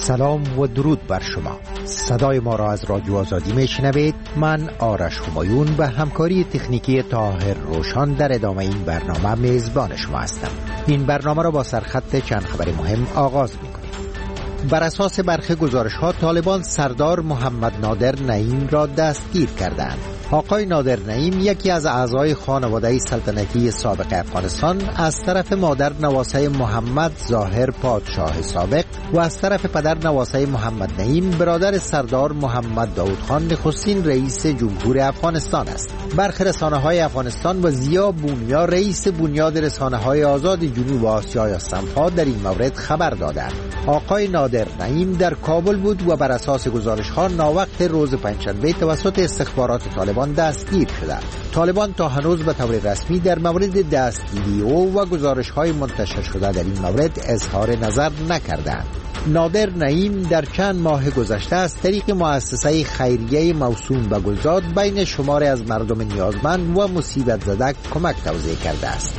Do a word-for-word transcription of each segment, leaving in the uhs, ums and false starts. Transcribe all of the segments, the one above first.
سلام و درود بر شما. صدای ما را از رادیو آزادی میشنوید. من آرش همایون و همکاری تکنیکی طاهر روشان در ادامه این برنامه میزبان شما هستم. این برنامه را با سرخط چند خبر مهم آغاز می‌کنیم. بر اساس برخی گزارش‌ها طالبان سردار محمد نادر نعیم را دستگیر کردند. آقای نادر نعیم یکی از اعضای خانواده سلطنتی سابق افغانستان از طرف مادر نواسه محمد ظاهر پادشاه سابق و از طرف پدر نواسه محمد نعیم برادر سردار محمد داود خان نخستین رئیس جمهور افغانستان است. برخی رسانه‌های افغانستان و ضیا بونیا رئیس بنیاد رسانه‌های آزاد جنوب آسیا صنفا در این مورد خبر دادند. آقای نادر نعیم در کابل بود و بر اساس گزارش‌ها ناوقت روز پنجشنبه توسط استخبارات طالبان دستگیر شده. طالبان تا هنوز به طور رسمی در مورد دستگیری او و گزارش‌های منتشر شده در این مورد اظهار نظر نکردند. نادر نعیم در چند ماه گذشته از طریق مؤسسه خیریه موسوم به گلزاد بین شمار از مردم نیازمند و مصیبت زده کمک توزیع کرده است.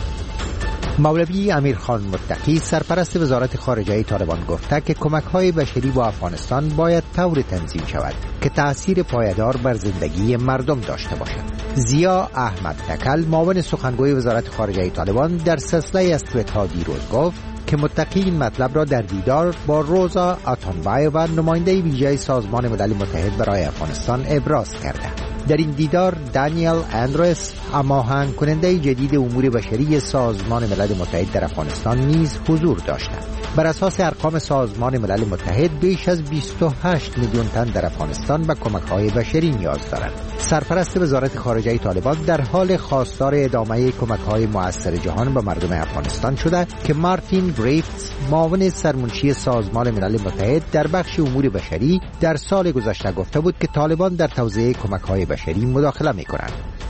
مولوی امیرخان متقی سرپرست وزارت خارجه طالبان گفته که کمک‌های بشری با افغانستان باید طوری تنظیم شود که تأثیر پایدار بر زندگی مردم داشته باشد. ضیا احمد تکل معاون سخنگوی وزارت خارجه طالبان در سلسله از توییت‌ها دیروز گفت که متقی این مطلب را در دیدار با روزا اتانبای و نماینده ویژه سازمان ملل متحد برای افغانستان ابراز کرده. در این دیدار دانیل اندرس هماهنگ کننده جدید امور بشری سازمان ملل متحد در افغانستان نیز حضور داشتند. بر اساس ارقام سازمان ملل متحد بیش از بیست و هشت میلیون تن در افغانستان به کمک‌های بشری نیاز دارند. سرپرست وزارت خارجه طالبان در حال خواستار ادامه کمک‌های مؤثر جهان به مردم افغانستان شده که مارتین گریفتس معاون سرمنشی سازمان ملل متحد در بخش امور بشری در سال گذشته گفته بود که طالبان در توزیع کمک‌های بشری مداخله می‌کنند.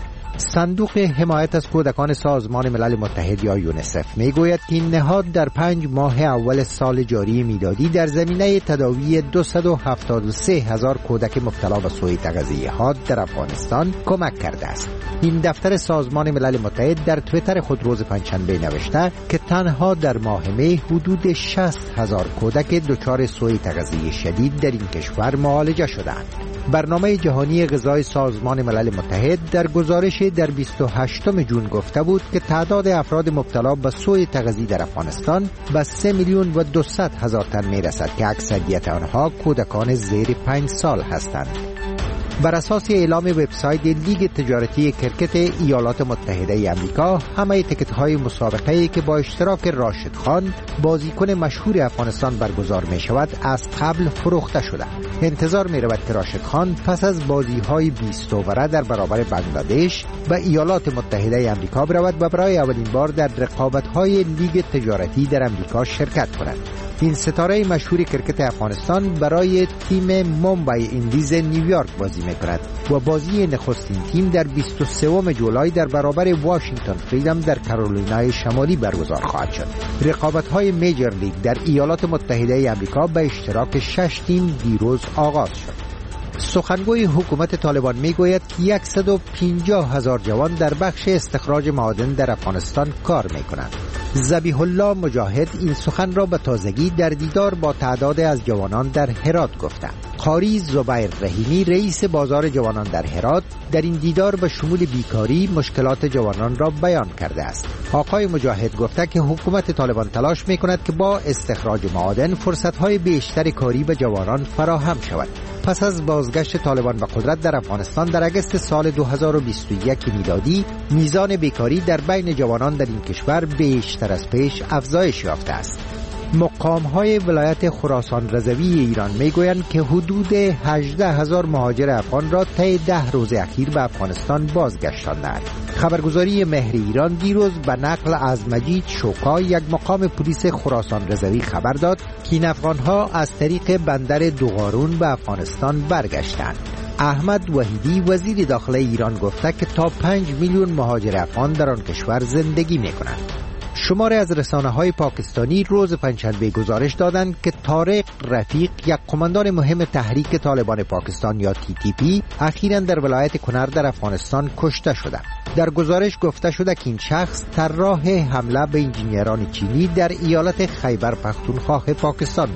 صندوق حمایت از کودکان سازمان ملل متحد یا یونیسف میگوید که این نهاد در پنج ماه اول سال جاری میلادی در زمینه تداوی دویست و هفتاد و سه هزار کودک مبتلا به سوء تغذیه حاد در افغانستان کمک کرده است. این دفتر سازمان ملل متحد در توییتر خود روز پنجشنبه نوشته که تنها در ماه می حدود شصت هزار کودک دچار سوء تغذیه شدید در این کشور معالجه شدند. برنامه جهانی غذای سازمان ملل متحد در گزارش در بیست و هشتم ژوئن گفته بود که تعداد افراد مبتلا به سوء تغذیه در افغانستان به سه میلیون و دویست هزار تن میرسد که اکثریت آنها کودکان زیر پنج سال هستند. بر اساس اعلام وبسایت لیگ تجارتی کرکت ایالات متحده آمریکا، همه تیکت‌های مسابقه‌ای که با اشتراک راشد خان بازیکن مشهور افغانستان برگزار می‌شود از قبل فروخته شده. انتظار می‌رود که راشد خان پس از بازی‌های بیست اووره در برابر بنگلادش به ایالات متحده آمریکا برود و برای اولین بار در رقابت‌های لیگ تجارتی در آمریکا شرکت کند. این ستاره مشهور کرکت افغانستان برای تیم مومبای ایندیز نیویورک بازی می‌کند و بازی نخستین تیم در بیست و سوم جولای در برابر واشنگتن فریدم در کارولینای شمالی برگزار خواهد شد. رقابت‌های میجر لیگ در ایالات متحده آمریکا به اشتراک شش تیم دیروز آغاز شد. سخنگوی حکومت طالبان میگوید که صد و پنجاه هزار جوان در بخش استخراج معادن در افغانستان کار میکنند. ذبیح الله مجاهد این سخن را به تازگی در دیدار با تعداد از جوانان در هرات گفته. قاری زبیر رحیمی رئیس بازار جوانان در هرات در این دیدار به شمول بیکاری مشکلات جوانان را بیان کرده است. آقای مجاهد گفته که حکومت طالبان تلاش میکند که با استخراج معادن فرصت‌های بیشتر کاری به جوانان فراهم شود. پس از بازگشت طالبان به قدرت در افغانستان در اگست سال دو هزار و بیست و یک میلادی، میزان بیکاری در بین جوانان در این کشور بیشتر از پیش افزایش یافته است. مقام‌های ولایت خراسان رضوی ایران میگویند که حدود هجده هزار مهاجر افغان را طی ده روز اخیر به افغانستان بازگشتاندند. خبرگزاری مهر ایران دیروز به نقل از مجید شوکا، یک مقام پلیس خراسان رضوی، خبر داد که این افغان‌ها از طریق بندر دوغارون به افغانستان برگشتند. احمد وحیدی وزیر داخله ایران گفته که تا پنج میلیون مهاجر افغان در آن کشور زندگی می‌کنند. شماری از رسانه‌های پاکستانی روز پنجشنبه گزارش دادند که طارق رفیق، یک قماندان مهم تحریک طالبان پاکستان یا تی تی پی، اخیراً در ولایت کنر در افغانستان کشته شده. در گزارش گفته شده که این شخص طراح حمله به انجینران چینی در ایالت خیبر پختونخوا پاکستان بود.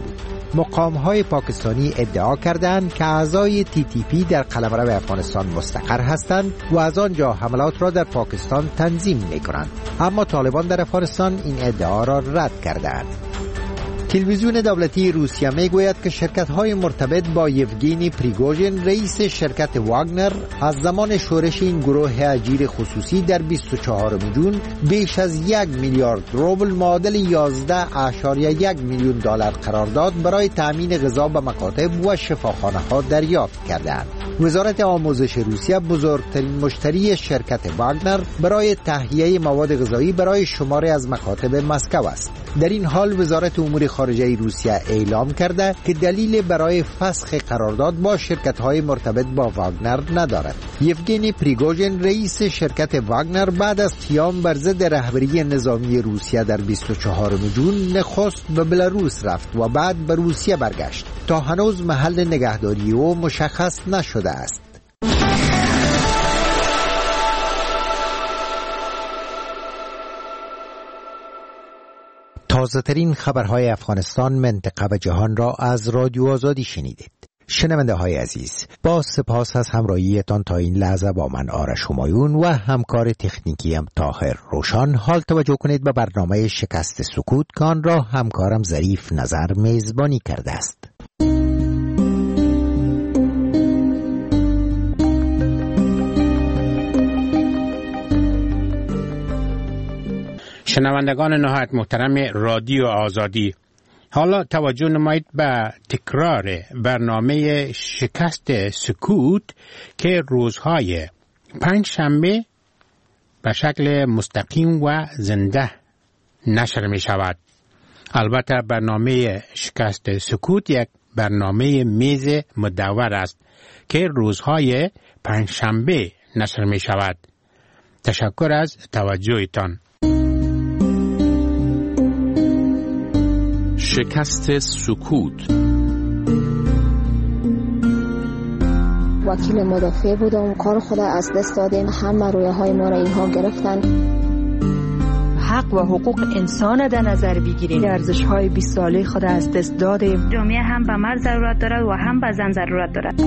مقام‌های پاکستانی ادعا کردند که اعضای تی تی پی در قلمرو افغانستان مستقر هستند و از آنجا حملات را در پاکستان تنظیم می‌کنند، اما طالبان در افغانستان این ادعا را رد کردند. تلویزیون دولتی روسیه میگوید که شرکت‌های مرتبط با یوگینی پریگوژین رئیس شرکت واگنر از زمان شورش این گروه اجیر خصوصی در بیست و چهارم جون بیش از یک میلیارد روبل معادل یازده اشاریه یک میلیون دلار قرارداد برای تأمین غذا به مکاتب و شفاخانه‌ها دریافت کردند. وزارت آموزش روسیه بزرگترین مشتری شرکت واگنر برای تهیه مواد غذایی برای شماری از مکاتب مسکو است. در این حال وزارت امور خارجه روسیه اعلام کرده که دلیل برای فسخ قرارداد با شرکت‌های مرتبط با واگنر ندارد. یوگینی پریگوژین رئیس شرکت واگنر بعد از قیام بر ضد رهبری نظامی روسیه در بیست و چهارم جون نخست به بلاروس رفت و بعد به روسیه برگشت. تا هنوز محل نگهداری او مشخص نشده است. تازه ترین خبرهای افغانستان، منطقه و جهان را از رادیو آزادی شنیدید. شنونده های عزیز، با سپاس از همراهیتان تا این لحظه با من آرش همایون و همکار تکنیکیم طاهر روشان. حال توجه کنید به برنامه شکست سکوت که آن را همکارم ظریف نظر میزبانی کرده است. شنوندگان نهایت محترم رادیو آزادی، حالا توجه نمایید به تکرار برنامه شکست سکوت که روزهای پنج شنبه به شکل مستقیم و زنده نشر می شود. البته برنامه شکست سکوت یک برنامه میز مدور است که روزهای پنج شنبه نشر می شود. تشکر از توجهتان. شکست سکوت. وکیل مدافع بودم، کار خود از دست دادیم، همه رویه های ما را اینها گرفتن. حق و حقوق انسان در نظر بگیریم، ارزش های بیست ساله خود از دست دادیم. جامعه هم به مرد ضرورت دارد و هم به زن ضرورت دارد.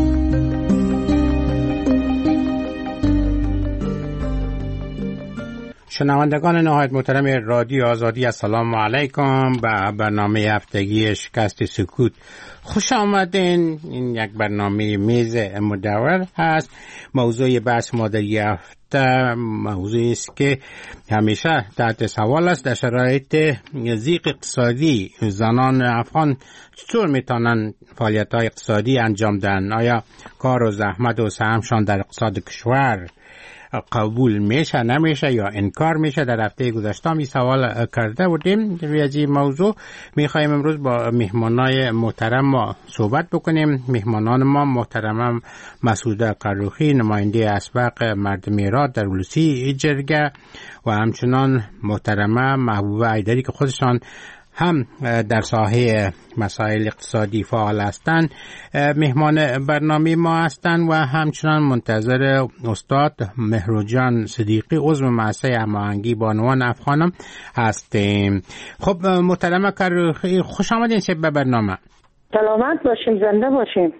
شنوندگان نهایت محترم رادیو آزادی، السلام علیکم. به برنامه هفتگی شکست سکوت خوش آمدین. این یک برنامه میز مدور هست. موضوع بحث ما در این هفته موضوعی است که همیشه تحت سوال است. در شرایط ضیق اقتصادی زنان افغان چطور میتونن فعالیت های اقتصادی انجام دهند؟ آیا کار و زحمت و سهمشان در اقتصاد کشور قبول میشه نمیشه یا انکار میشه؟ در هفته گذشته می سوال کرده بودیم. روی از این موضوع میخوایم امروز با مهمانای محترم ما صحبت بکنیم. مهمانان ما محترم مسعوده قروخی، نماینده اسبق مردم ایران در ولسی جرگه، و همچنان محترمه محبوبه ایدری که خودشان هم در ساحه مسائل اقتصادی فعال هستند، مهمان برنامه ما هستند، و همچنان منتظر استاد مهرجان صدیقی عضو مؤسسه هماهنگی بانوان افغانم هستیم. خب محترمه کروخی، خوش آمدین به برنامه. سلامت باشیم، زنده باشیم.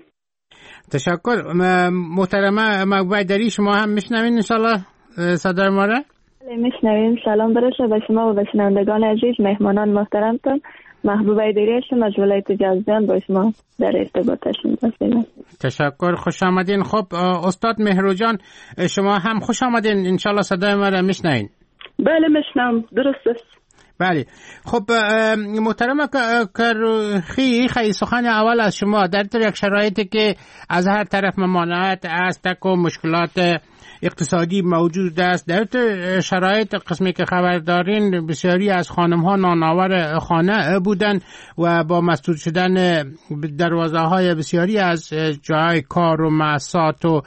تشکر. محترمه محبوبه ایدری، شما هم میشنوین انشالله صدای ما را؟ میشنویم. سلام برسه به شما و به شنوندگان عزیز، مهمانان محترمتون. محبوبه ایدری هستم از ولایت جازجان، با شما در ارتباط هستم. تشکر، خوش آمدین. خب استاد مهرجان، شما هم خوش آمدین، انشالله صدای ما را میشنوین. بله میشنم، درست است. بله. خب محترم کروخی، خیلی سخن اول از شما در طور یک شرایطی که از هر طرف ممانعت است، تک و مشکلات اقتصادی موجود است، در طور شرایط قسمی که خبر دارین بسیاری از خانم ها نانآور خانه بودن و با مسدود شدن دروازه های بسیاری از جای کار و مؤسسات و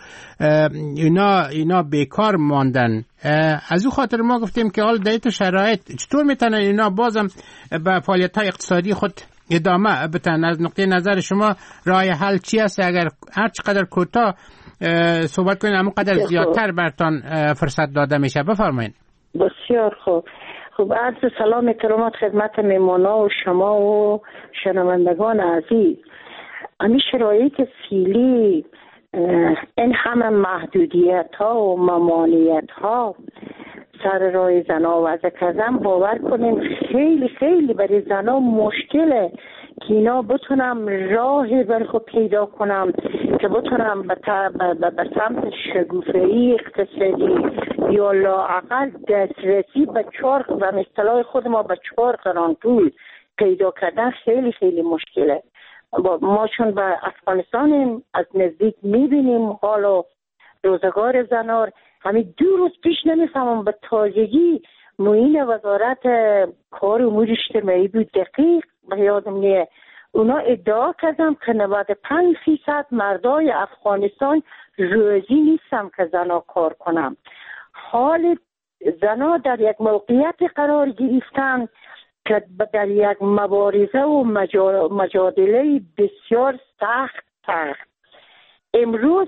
اینا اینا بیکار ماندن. از او خاطر ما گفتیم که حال در این شرایط چطور میتونن اینا بازم به فعالیت های اقتصادی خود ادامه بدن؟ از نقطه نظر شما راه حل چی است؟ اگر هر چقدر کوتاه صحبت کنید، اما قدر زیادتر برتان فرصت داده میشه. بفرمایید. بسیار خوب. خب عرض سلام احترامات خدمت میمونا و شما و شنوندگان عزیز. همین شرایط فعلی، این همه محدودیت ها و ممانعیت ها سر راه زنا وضع کردن، باور کنیم خیلی خیلی برای زنا مشکله که اینا بتونم راه برای خود پیدا کنم که بتونم به سمت شگوفه‌ای اقتصادی یا لااقل دسترسی به چهار و اصطلاح خود ما به چهار قران پول پیدا کردن خیلی خیلی مشکله. ما چون به افغانستانیم، از نزدیک میبینیم حال و روزگار زنار. همین دو روز پیش نمیفهمم به تازگی معین وزارت کار امور اجتماعی بود، دقیق به یادم نیه، اونا ادعا کردم که نود و پنج فیصد مردای افغانستان راضی نیستم که زنا کار کنم. حال زنا در یک موقعیت قرار گرفتن که در یک مبارزه و مجادله بسیار سخت سخت. امروز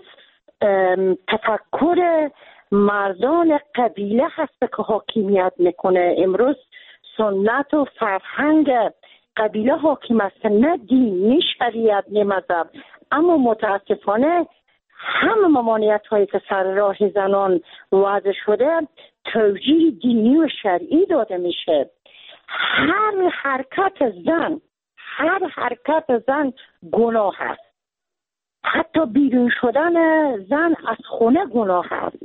تفکر مردان قبیله هست که حاکمیت میکنه. امروز سنت و فرهنگ قبیله حاکم است، نه دین، نه شریعت، نه مذهب. اما متاسفانه همه ممانعت هایی که سر راه زنان وضع شده توجیه دینی و شرعی داده میشه. هر حرکت زن هر حرکت زن گناه است. حتی بیرون شدن زن از خونه گناه است.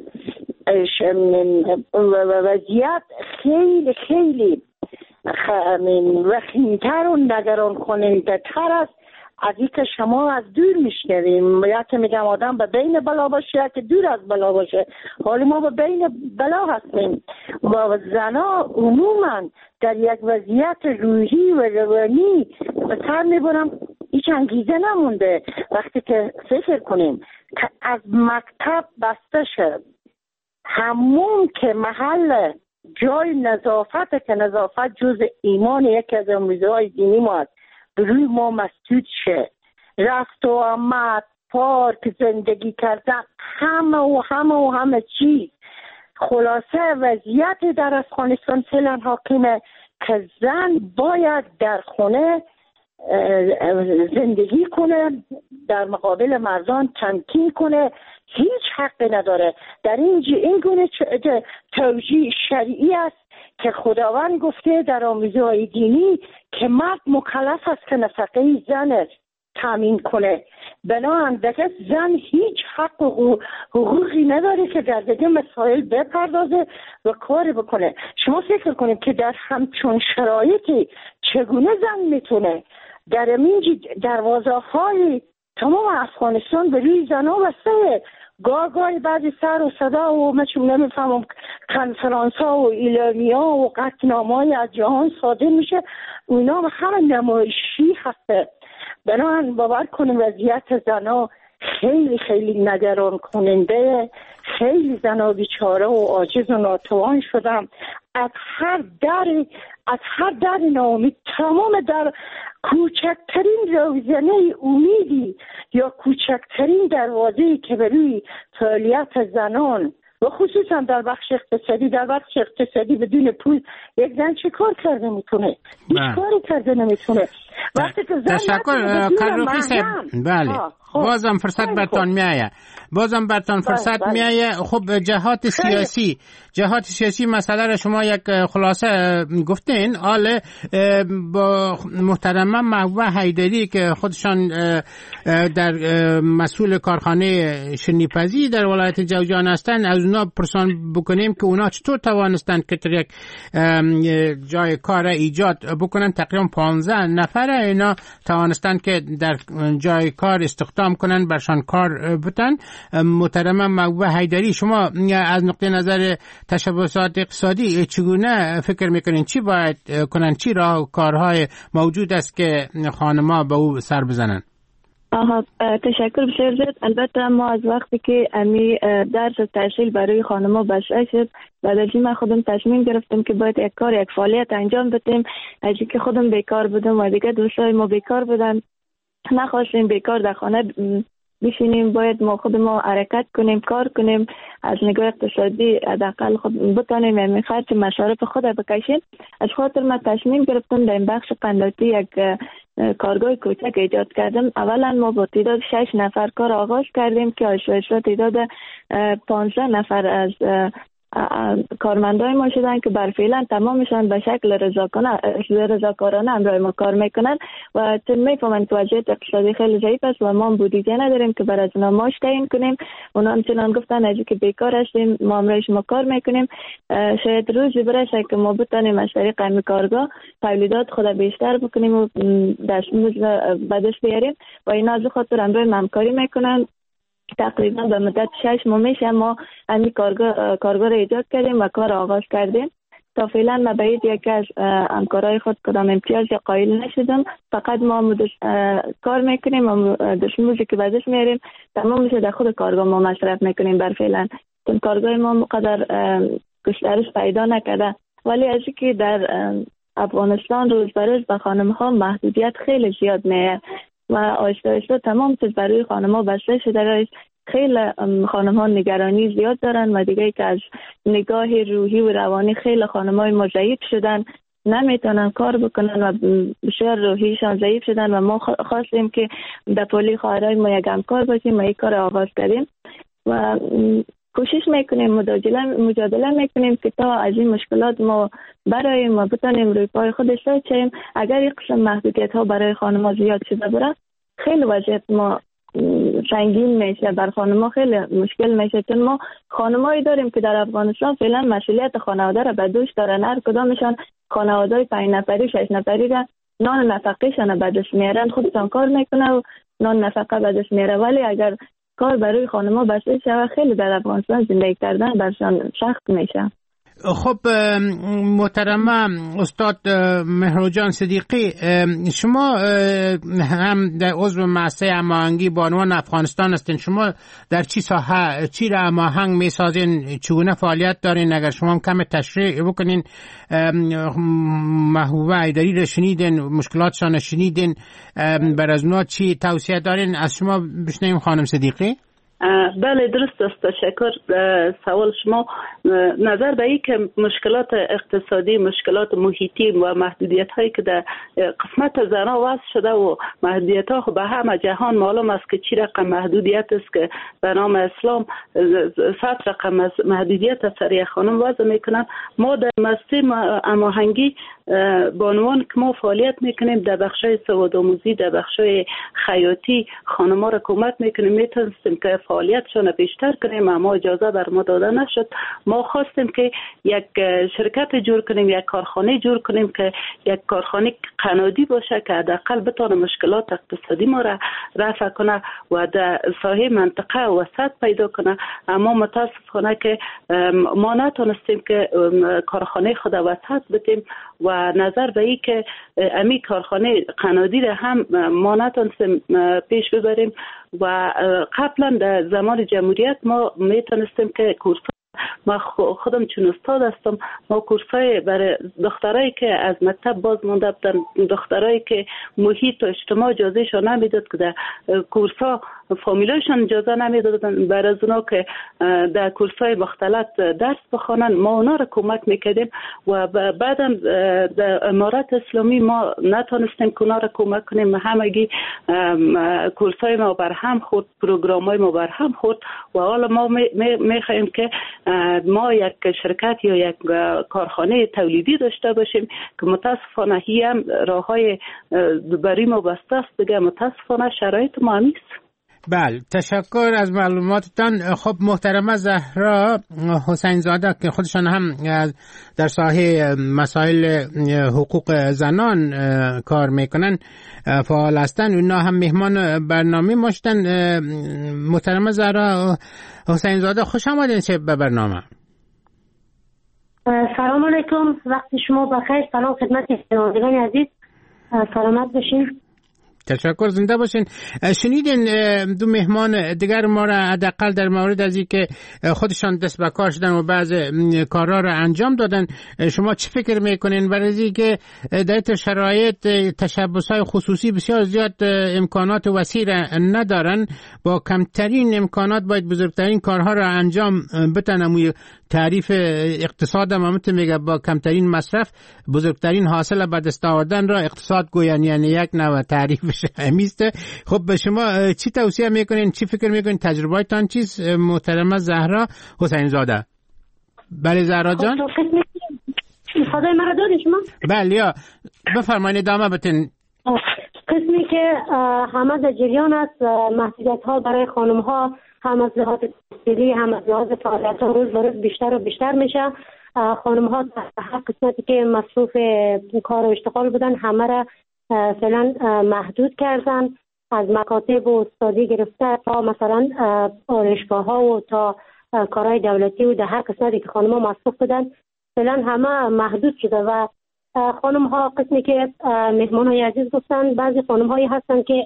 وضعیت خیلی خیلی وخیمتر و نگران کننده تر است از این که شما از دور میشنویم. یکی میگم آدم به بین بلا باشه، یکی دور از بلا باشه. حالا ما به بین بلا هستیم. و زنا عموما در یک وضعیت روحی و روانی به سر میبرم، هیچ انگیزه نمونده. وقتی که فکر کنیم که از مکتب بسته شد، همون که محل جای نظافت که نظافت جز ایمان یکی از آموزه‌های دینی ما است، روی ما مسدود شه، رفت و آمد، پارک، زندگی کردن، همه و همه و همه چیز. خلاصه وضعیت در افغانستان فعلا حاکمه که زن باید در خونه زندگی کنه، در مقابل مردان تمکین کنه، هیچ حقی نداره. در این این گونه توجیه شرعی است که خداوند گفته در آموزه‌های دینی که مرد مکلف است که نفقه زن تامین کنه. بنابراین دیگه زن هیچ حق و حقوقی نداره که در دیگه مسائل بپردازه و کار بکنه. شما فکر کنید که در همچون شرایطی چگونه زن میتونه در این دروازه های تمام افغانستان به روی زنها بسته. گاه گاهی بعضی سر و صدا و من چون نمیفهمم کنفرانس ها و اعلامیه ها و قطعنامه های از جهان صادر میشه، اونا همه نمایشی هسته. بنابراین باور کنیم وضعیت زنها خیلی خیلی نگران کننده. خیلی زنها بیچاره و عاجز و ناتوان شدم. از هر در از هر در ناامید، تمام در کوچکترین روزنه امیدی یا کوچکترین دروازه‌ای که بروی فعالیت زنان و خصوصا در بخش اقتصادی در بخش اقتصادی بدون پول یک زن چه کار کرده میتونه؟ هیچ کاری کرده نمیتونه. وقتی که زن تشکر کاروخی صاحب. بله بازم فرصت برتان میایه بازم برتان فرصت میایه. خب جهات سیاسی جهات سیاسی مسئله را شما یک خلاصه گفتین. آله با محترمه محبوبه حیدری که خودشان در مسئول کارخانه شنیپزی در ولایت جوزجان هستند، از اونا پرسان بکنیم که اونا چطور توانستند که در یک جای کار ایجاد بکنن. تقریبا پانزده نفر اینا توانستند که در جای کار استخدام کنن، برشان کار بتن. محترمه محبوبه حیدری، شما از نقطه نظر تشبثات اقتصادی چگونه فکر میکنین چی باید کنن، چی راه و کارهای موجود است که خانم‌ها به او سر بزنن؟ آها تشکر بسیار زیاد. البته ما از وقتی که امی درس تحصیل برای خانم‌ها بشع شد، بعد از این من خودم تصمیم گرفتم که باید یک کار یک فعالیت انجام بدیم. از اینکه خودم بیکار بودم و دیگه دوستای ما بیکار بودن، نخواستیم بیکار در خانه بشینیم، باید ما خود ما حرکت کنیم، کار کنیم، از نگاه اقتصادی حداقل خود بتانیم یعنی خرج مصارف خود بکشیم. از خاطر من تصمیم گرفتم در این بخش قنداتی یک کارگاه کوچک ایجاد کردم. اولا ما با تعداد شش نفر کار آغاز کردیم که آشواشا تعداد پانزده نفر از کارمندای ما شدن که بر فعلا تمامشان به شکل رضاکارانه همراه ما کار میکنن و چون میفهمن که وضعیت اقتصادی خیلی ضعیف است و ما بودجه نداریم که برای از اونا معاش تعیین کنیم. اونا همچنان گفتن از که بیکار هستیم ما همراه شما کار میکنیم، شاید روزی برسه که ما بتانیم از طریق همین کارگاه تولیدات خود بیشتر بکنیم و دستمزد به دست بیاریم و اینا از خاطر همراه ما همکاری میکنن. تقریبا به مدت شش ماه میشه ما همین کارگاه کارگاه را ایجاد کردیم و کار آغاز کردیم. تا فعلا ما به یکی از همکارای خود کدام امتیاز یا قائل نشدم، فقط ما مدش... کار میکنیم و دستمزدی که بعدش میاریم تمام میشه در خود کارگاه ما مصرف میکنیم. بر فعلا چون کارگاه ما مقدر گسترش پیدا نکرده، ولی از اینکه در افغانستان روز به روز به خانم ها محدودیت خیلی زیاد میاد و آهسته آهسته تمام چیز برای خانم ها بسته شده. خیلی خانم ها نگرانی زیاد دارن و دیگه که از نگاه روحی و روانی خیلی خانم های ما ضعیف شدن، نمیتونن کار بکنن و بسیار روحیشان ضعیف شدن و ما خواستیم که در پولی خواهرای ما یک همکار باشیم و یک کار آغاز کردیم و کوشش میکنیم مجادله مجادله میکنیم که تا از این مشکلات ما برای ما بتانیم روی پای خود ایستاییم. اگر یک قسم محدودیت ها برای خانم‌ها زیاد شده بره خیلی وضعیت ما سنگین میشه، بر خانم‌ها خیلی مشکل میشه، چون ما خانمایی داریم که در افغانستان فعلا مسئولیت خانواده را به دوش دارن. هر کدامشان خانواده‌های پنج نفری شش نفری را نان نفقه‌شان به دست میارن، خودشان کار میکنه و نان نفقه به دست میاره. ولی اگر کار برای خانم‌ها بسته شده خیلی در افغانستان زندگی کردن برشان سخت میشه. خب محترمه استاد مهرجان صدیقی، شما هم در عضو مؤسسه هماهنگی بانوان افغانستان هستین، شما در چی ساحه چی را هماهنگ میسازین، چگونه فعالیت دارین؟ اگر شما هم کم تشریح بکنین. محبوبه ایدری را شنیدین، مشکلاتشان شنیدین، بر از اونا چی توصیه دارین؟ از شما بشنویم خانم صدیقی. بله درست است. تشکر. سوال شما نظر به این که مشکلات اقتصادی، مشکلات محیطی و محدودیت هایی که در قسمت زنها وضع شده و محدودیت ها به همه جهان معلوم است که چی رقم محدودیت است که به نام اسلام صد رقم محدودیت از سر خانم وضع میکنن. ما در مؤسسه هماهنگی بانوان که ما فعالیت میکنیم در بخشای سوادآموزی، در بخشای خیاطی خانم‌ها را کمک میکنیم. میتونستیم که فعالیتشان بیشتر کنیم اما اجازه بر ما داده نشد. ما خواستیم که یک شرکت جور کنیم، یک کارخانه جور کنیم که یک کارخانه قنادی باشه که حداقل بتونه مشکلات اقتصادی ما را رفع کنه و در ساحه منطقه وسط پیدا کنه. اما متاسفانه که ما نتونستیم که کارخانه خود وسط بدیم و نظر به این که امی کارخانه قنادی را هم ما نتونستیم پیش ببریم و قبلا در زمان جمهوریت ما میتونستیم که کورس ما خودم چون استاد هستم، ما کورسای برای دخترایی که از مکتب باز مونده بودن، دخترایی که محیط و اجتماع اجازهشان نمیداد که در کورسا فامیلایشان اجازه نمیدادن برای از اونا که در کورسای مختلط درس بخوانن، ما اونا را کمک میکردیم و بعدم در امارت اسلامی ما نتونستیم که اونا را کمک کنیم. همگی کورسای ما بر هم خورد، پروگرامای ما بر هم خورد و حالا ما میخوایم که ما یک شرکت یا یک کارخانه تولیدی داشته باشیم که متاسفانه هی هم راه های برای ما بسته است دیگه. متاسفانه شرایط ما نیست. بله، تشکر از معلوماتتان. خب محترمه زهرا حسین زاده که خودشان هم در ساحه مسائل حقوق زنان کار میکنن فعال هستن، اونا هم مهمان برنامه ماشتن. محترمه زهرا حسین زاده خوش آمدین چه به برنامه. سلام علیکم، وقت شما بخیر. سلام خدمت شنوندگان عزیز، سلامت باشین. تشکر، زنده باشین. شنیدین دو مهمان دیگر ما را حداقل در مورد از اینکه خودشان دست به کار شدن و بعض کارها را انجام دادن. شما چه فکر میکنین برای اینکه در شرایط تشبس‌های خصوصی بسیار زیاد امکانات وسیع ندارن، با کمترین امکانات باید بزرگترین کارها را انجام بتن؟ تعریف اقتصاد هم همت میگه با کمترین مصرف بزرگترین حاصل به دست آوردن را اقتصاد گوین، یعنی یک نوع تعریفش همیسته. خب به شما چی توصیه میکنین، چی فکر میکنین، تجربه‌تان چیست محترمه زهرا حسین زاده؟ بله زهرا جان. صدای مرا دارید شما؟ بله یا بفرمایید ادامه بدین. قسمی که همه در جریان است، محدودیت ها برای خانم ها هم از لحاظ تحصیلی هم از لحاظ فعالیت ها روز به روز بیشتر و بیشتر میشه. خانم ها در هر قسمتی که مصروف کار و اشتغال بودن همه را فعلا محدود کردن، از مکاتب و استادی گرفته تا مثلا آرایشگاه ها و تا کارهای دولتی و در هر قسمتی که خانم ها مصروف بودن فعلا همه محدود شده. و خانم ها قسمی که مهمان های عزیز گفتن، بعضی خانم هایی هستن که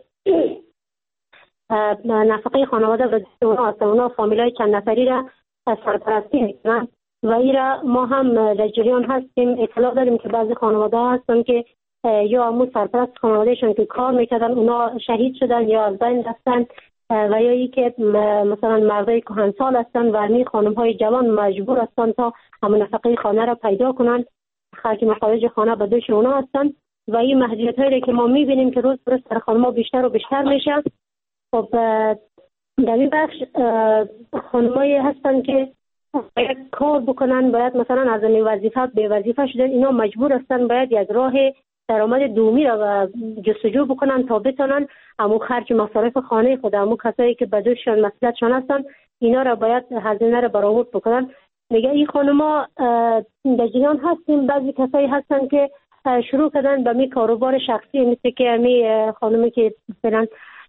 نفقه خانواده و اونا هستن، اونا فامیل های چند نفری را سرپرستی میکنن و این را ما هم در جریان هستیم. اطلاع داریم که بعضی خانواده ها هستن که یا همون سرپرست خانوادهشون که کار میکردن اونا شهید شدن یا از بین رفتن، و یا ای که مثلا مردای کهنسال هستن و همین خانم های جوان مجبور هستن تا همون نفقه خانه را پیدا کنن، خرج مخارج خانه به دوش اونا هستن. و این محدودیت هایی که ما میبینیم که روز روز سر خانم ها بیشتر و بیشتر میشه. خب در این بخش خانمایی هستن که باید کار بکنن، باید مثلا از این وظیفه به وظیفه شدن، اینا مجبور هستن باید یک راه درآمد دومی را جستجو بکنن تا بتونن همون خرج مصارف خانه خود، همون کسایی که به دوششان مسئولیتشان هستن اینا را باید هزینه را برآورد بکنن. میگه این خانم‌ها در جریان هستیم. بعضی کسایی هستن که شروع کردن به می کاروبار شخصی، مثل که می خانمی که مثلا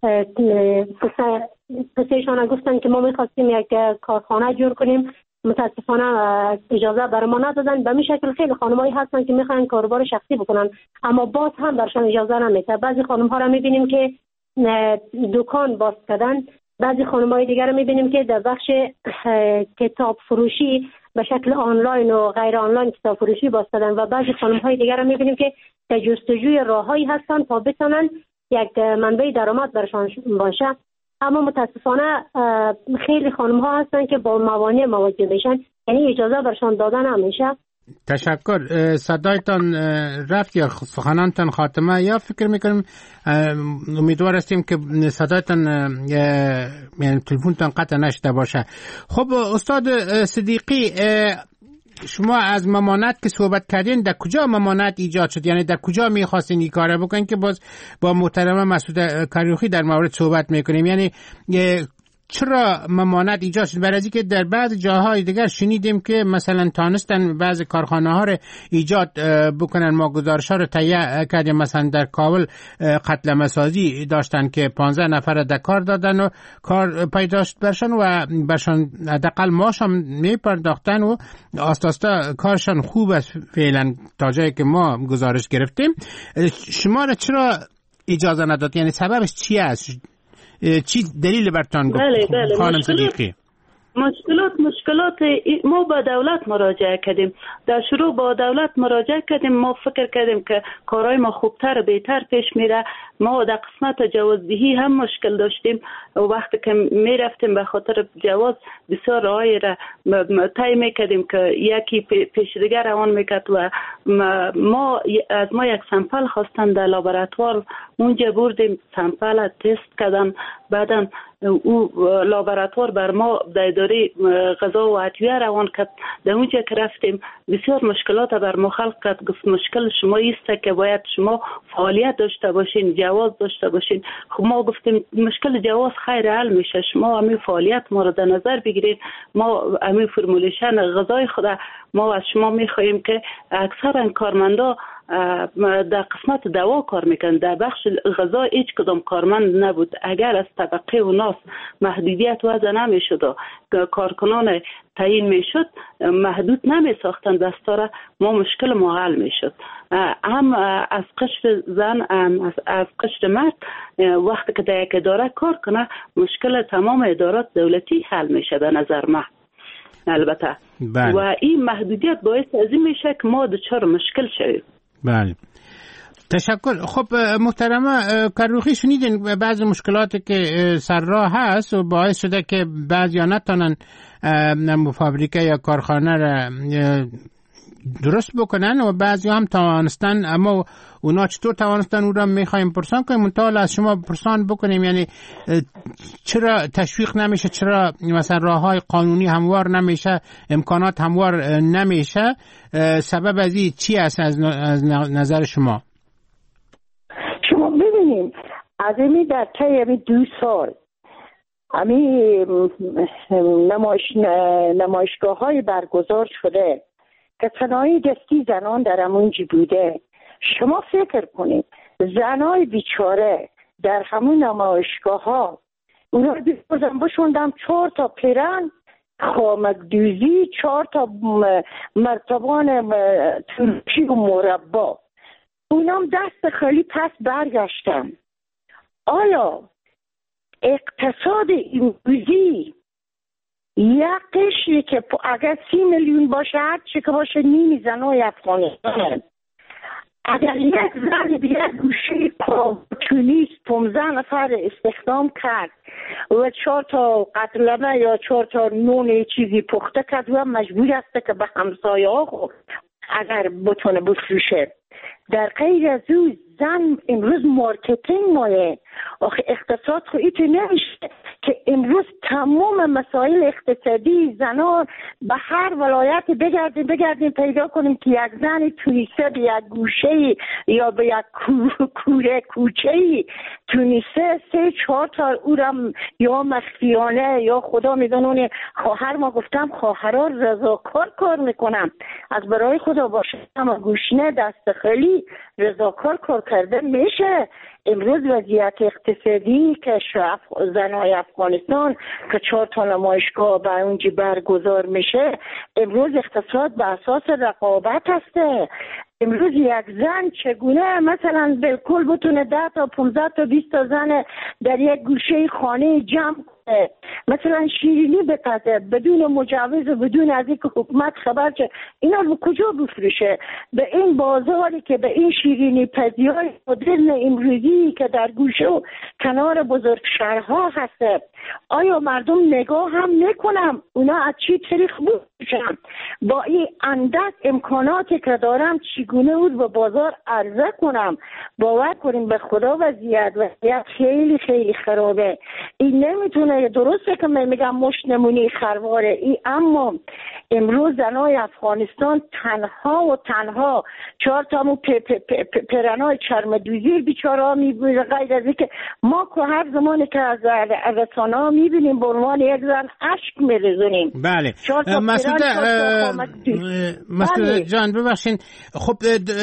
پسیشان گفتن که ما میخواستیم یک کارخانه جور کنیم، متاسفانه اجازه برای ما ندادن. به این شکل خیلی خانمایی هستن که میخوان کاروبار شخصی بکنن اما باز هم برشان اجازه نمیده. بعضی خانم ها را میبینیم که دکان باز کردن، بعضی خانمای دیگر رو میبینیم که در بخش کتاب فروشی به شکل آنلاین و غیر آنلاین کتاب فروشی باز کردن، و بعضی خانمهای دیگر رو میبینیم که در جستجوی راههایی هستن تا بتونن یک منبع درآمد برشان باشه. اما متاسفانه خیلی خانم ها هستن که با موانع مواجه میشن، یعنی اجازه برشان داده نمیشه. تشکر. صدایتان رفت یا سخنانتان خاتمه، یا فکر میکنیم امیدوار هستیم که صدایتان یعنی تلفنتان قطع نشده باشه. خب استاد صدیقی، شما از ممانعت که صحبت کردین، در کجا ممانعت ایجاد شد؟ یعنی در کجا میخواستین این کاره بکنین که باز با محترمه مسعود کریوخی در مورد صحبت میکنیم؟ یعنی چرا ممانعت ایجاد شد؟ برای اینکه در بعض جاهای دیگر شنیدیم که مثلا تانستن بعض کارخانه ها رو ایجاد بکنن. ما گزارش ها رو تهیه کردیم، مثلا در کابل قتل مسازی داشتن که پانزده نفر در کار دادن و کار پیدا شد برشان و برشان حداقل ماش هم میپرداختن و آستا آستا کارشان خوب است فعلا تا جایی که ما گزارش گرفتیم. شما را چرا اجازه نداد؟ یعنی سببش چی است؟ چی دلیل برتان گفت؟ بله بله. خانم صدیقی، مشکلات مشکلات ما با دولت مراجعه کردیم، در شروع با دولت مراجعه کردیم. ما فکر کردیم که کارهای ما خوبتر و بهتر پیش میره. ما در قسمت جوازدهی هم مشکل داشتیم و وقتی که می رفتیم به خاطر جواز بسیار راهی را طی میکردیم که یکی پیش دیگر روان میکرد و ما از ما یک سمپل خواستن در لابراتوار، اونجا بردیم سمپل تست کردن، بعدا او لابراتوار بر ما در اداره غذا و ادویه روان کرد. در اونجا که رفتیم بسیار مشکلات بر ما خلق کرد. گفت مشکل شما ایست که باید شما فعالیت داشته باشین، جواز داشته باشین. خب ما گفتیم مشکل جواز خیر حل میشه، شما همین فعالیت ما رو در نظر بگیرید، ما همین فرمولیشن غذای خود ما از شما میخواهیم که اکثرا کارمندا در قسمت دوا کار میکنن، در بخش غذا هیچ کدام کارمند نبود. اگر از طبقه و ناس محدودیت وضع نمیشد و کارکنان تعیین میشد، محدود نمی ساختن دستاره، ما مشکل ما حل میشد. هم از قشر زن هم از قشر مرد وقتی که در یک اداره کار کنه مشکل تمام ادارات دولتی حل میشه به نظر من. البته بله. و این محدودیت باعث از این میشه که ما دچار مشکل شویم. بله تشکر. خب محترمه کروخی، شنیدین بعض مشکلاتی که سر راه هست و باعث شده که بعضیا نتونن فابریکه یا کارخانه را درست بکنن و بعضی هم توانستن، اما اونا چطور توانستن او را میخوایم پرسان کنیم. منطقه از شما پرسان بکنیم، یعنی چرا تشویق نمیشه، چرا مثلا راه های قانونی هموار نمیشه، امکانات هموار نمیشه، سبب از این چی است از نظر شما؟ شما ببینیم از امی در طی امی دو سال امی نمایش نمایشگاه های برگزار شده که صنایع دستی زنان در همونجی بوده. شما فکر کنید زنای بیچاره در همون نمایشگاه ها اونا بیرزن بشوندم چهار تا پیرن خامک دوزی، چهار تا مرتبان ترشی و مربا، اونام دست خالی پس برگشتن. آیا اقتصاد امروزی یک قشری که اگر سی میلیون باشه هر چی که باشه نیمی زنای افغانستان، اگر یک زن دیگر گوشه تونیس پانزده نفر استخدام کرد و چهار تا قتلمه یا چهار تا نون چیزی پخته کرد و مجبور است که به همسایه ها اگر بتونه بفروشه. در غیر از او زن امروز مارکتینگ مایه. آخه اقتصاد خو ایتو نمیشه که امروز تمام مسائل اقتصادی زنان به هر ولایت بگردیم بگردیم پیدا کنیم که یک زن تونیسه به یک گوشه یا به یک کوره کوچه تونیسه سه چهار تا او را یا مخفیانه یا خدا میدونه خواهر ما گفتم خواهرها رضاکار کار میکنم از برای خدا باشه اما گوشنه دست خالی رضاکار کار کرده میشه. امروز وضعیت اقتصادی که زنای افغانستان که چهار تا نمایشگاه به اونجی برگزار میشه، امروز اقتصاد به اساس رقابت هسته. امروز یک زن چگونه مثلا بالکل بتونه ده تا پانزده تا بیست تا زن در یک گوشه خانه جمع کنه، مثلا شیرینی بپزه بدون مجوز و بدون از اینکه حکومت خبر چه، اینا به کجا بفروشه؟ به این بازاری که به این شیرینی پزی های مدرن امروزی که در گوشه و کنار بزرگ شهرها هسته، آیا مردم نگاه هم نکنم اونا از چی طریق بفروشن؟ با این اندک امکاناتی که دارم چگونه بود به بازار عرضه کنم؟ باور کنیم به خدا وضعیت وضعیت خیلی خیلی خرابه. این نمیتونه، درسته که من میگم مش نمونی خرواره ای، اما امروز زنای افغانستان تنها و تنها چهار تامو پرنای چرم دوزیر بیچارا میبوده. غیر از اینکه ما که هر زمانی که از رسانه ها میبینیم به عنوان یک زن اشک میرزونیم. بله مسعود مسعود جان ببخشین، خب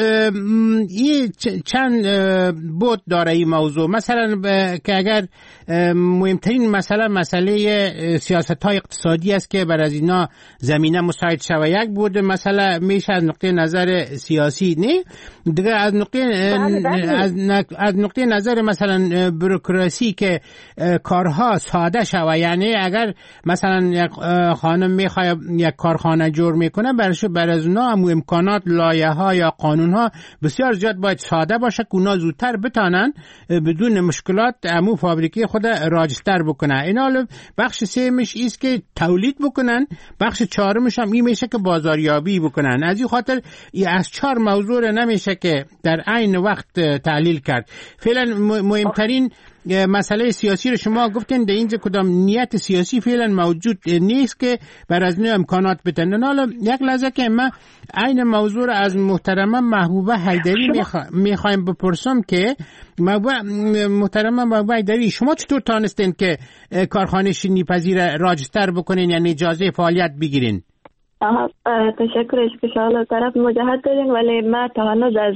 این چند بود داره این موضوع، مثلا که اگر مهمترین مسئله مسئله سیاست های اقتصادی است که بر از اینا زمینه مساعد شوه، یک بود مسئله میشه از نقطه نظر سیاسی، نه دیگه از نقطه از, از نقطه نظر مثلا بروکراسی که کارها ساده شوه. یعنی اگر مثلا یک خانم میخواد یک کارخانه جور میکنه، برش بر از اونا هم امکانات لایه ها یا قانون ها بسیار زیاد باید ساده باشه که اونا زودتر بتانن بدون مشکلات امو فابریکه خود راجستر بکنه. اینا بخش سومش ایست که تولید بکنن، بخش چهارمش هم این میشه که بازاریابی بکنن. از این خاطر ای از چهار موضوع نمیشه که در عین وقت تحلیل کرد. فعلا مهمترین مسئله سیاسی رو شما گفتین، در اینجا کدام نیت سیاسی فعلا موجود نیست که بر از نوع امکانات بتنن. حالا یک لحظه که من عین موضوع رو از محترمه محبوبه حیدری میخوایم بپرسم که محترمه محبوبه حیدری، شما چطور تانستین که کارخانه شیرینی پذیر راجستر بکنین، یعنی اجازه فعالیت بگیرین؟ تشکرش که شاءالله طرف مجهد دارین، ولی ما تا هنوز از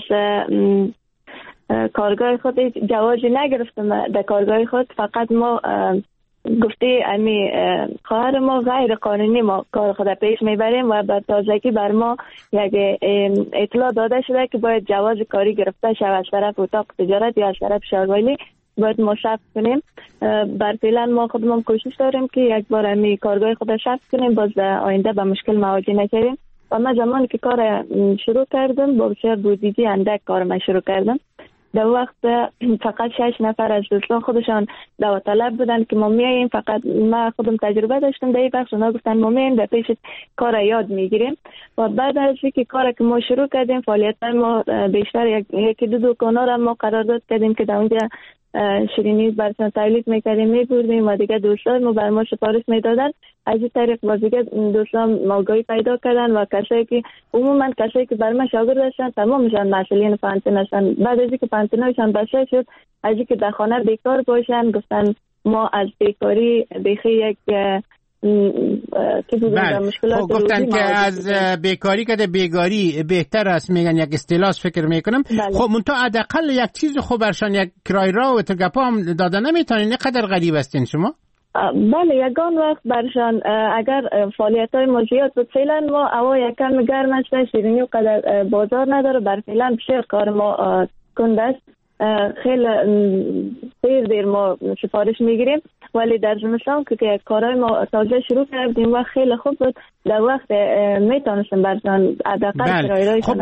کارگاه خود جوازی نگرفتم. در کارگاه خود فقط ما گفته امی خواهر ما غیر قانونی ما کار خود پیش میبریم و به تازگی بر ما یک اطلاع داده شده که باید جواز کاری گرفته شود از طرف اتاق تجارت یا از طرف شهرولی، باید ما ثبت کنیم. بر فعلا ما خودمون کوشش داریم که یک بار امی کارگاه خود ثبت کنیم، باز در آینده به مشکل مواجه نشویم. و من زمانی که کار شروع کردم با بسیار بودجه اندک کار من شروع کردم. در وقت فقط شش نفر از دوستان خودشان داوطلب بودن که ما میاییم، فقط ما خودم تجربه داشتم در این بخش، اونا گفتن ما میاییم در پیش کار یاد میگیریم. و بعد از اینکه کار که ما شروع کردیم فعالیت ما بیشتر یک یکی دو دکانا را ما قرارداد کردیم که در اونجا شیرینی برشان تولید میکردیم میبردیم و دیگه دوستان ما بر ما سفارش میدادن. از این طریق باز دیگه دوستان آگاهی پیدا کردن و کسایی که عموما کسایی که بر ما شاگرد داشتن تمامشان مسئولین پانتون هستن. بعد از اینکه پانتونشان بسته شد، از اینکه در خانه بیکار باشن، گفتن ما از بیکاری بیخی یک بله. خب گفتن که از بیکاری که بیگاری بهتر است، میگن یک اصطلاح فکر میکنم. بله. خب منتها حداقل یک چیز خوب برشان یک کرای را و ترگپا هم دادن نمیتونین؟ اینقدر غریب هستین شما؟ بله یگان وقت برشان اگر فعالیت های ما زیاد بود، فعلا ما هوا یکم گرم است، شیرینی و قدر بازار نداره، بر فعلا بسیار کار ما کنده است، خیلی دیر دیر ما سفارش میگیریم. ولی در زمستان که کارهای ما تازه شروع کردیم و خیلی خوب بود، در وقت میتونستم برشان حداقل کرایه‌ای خب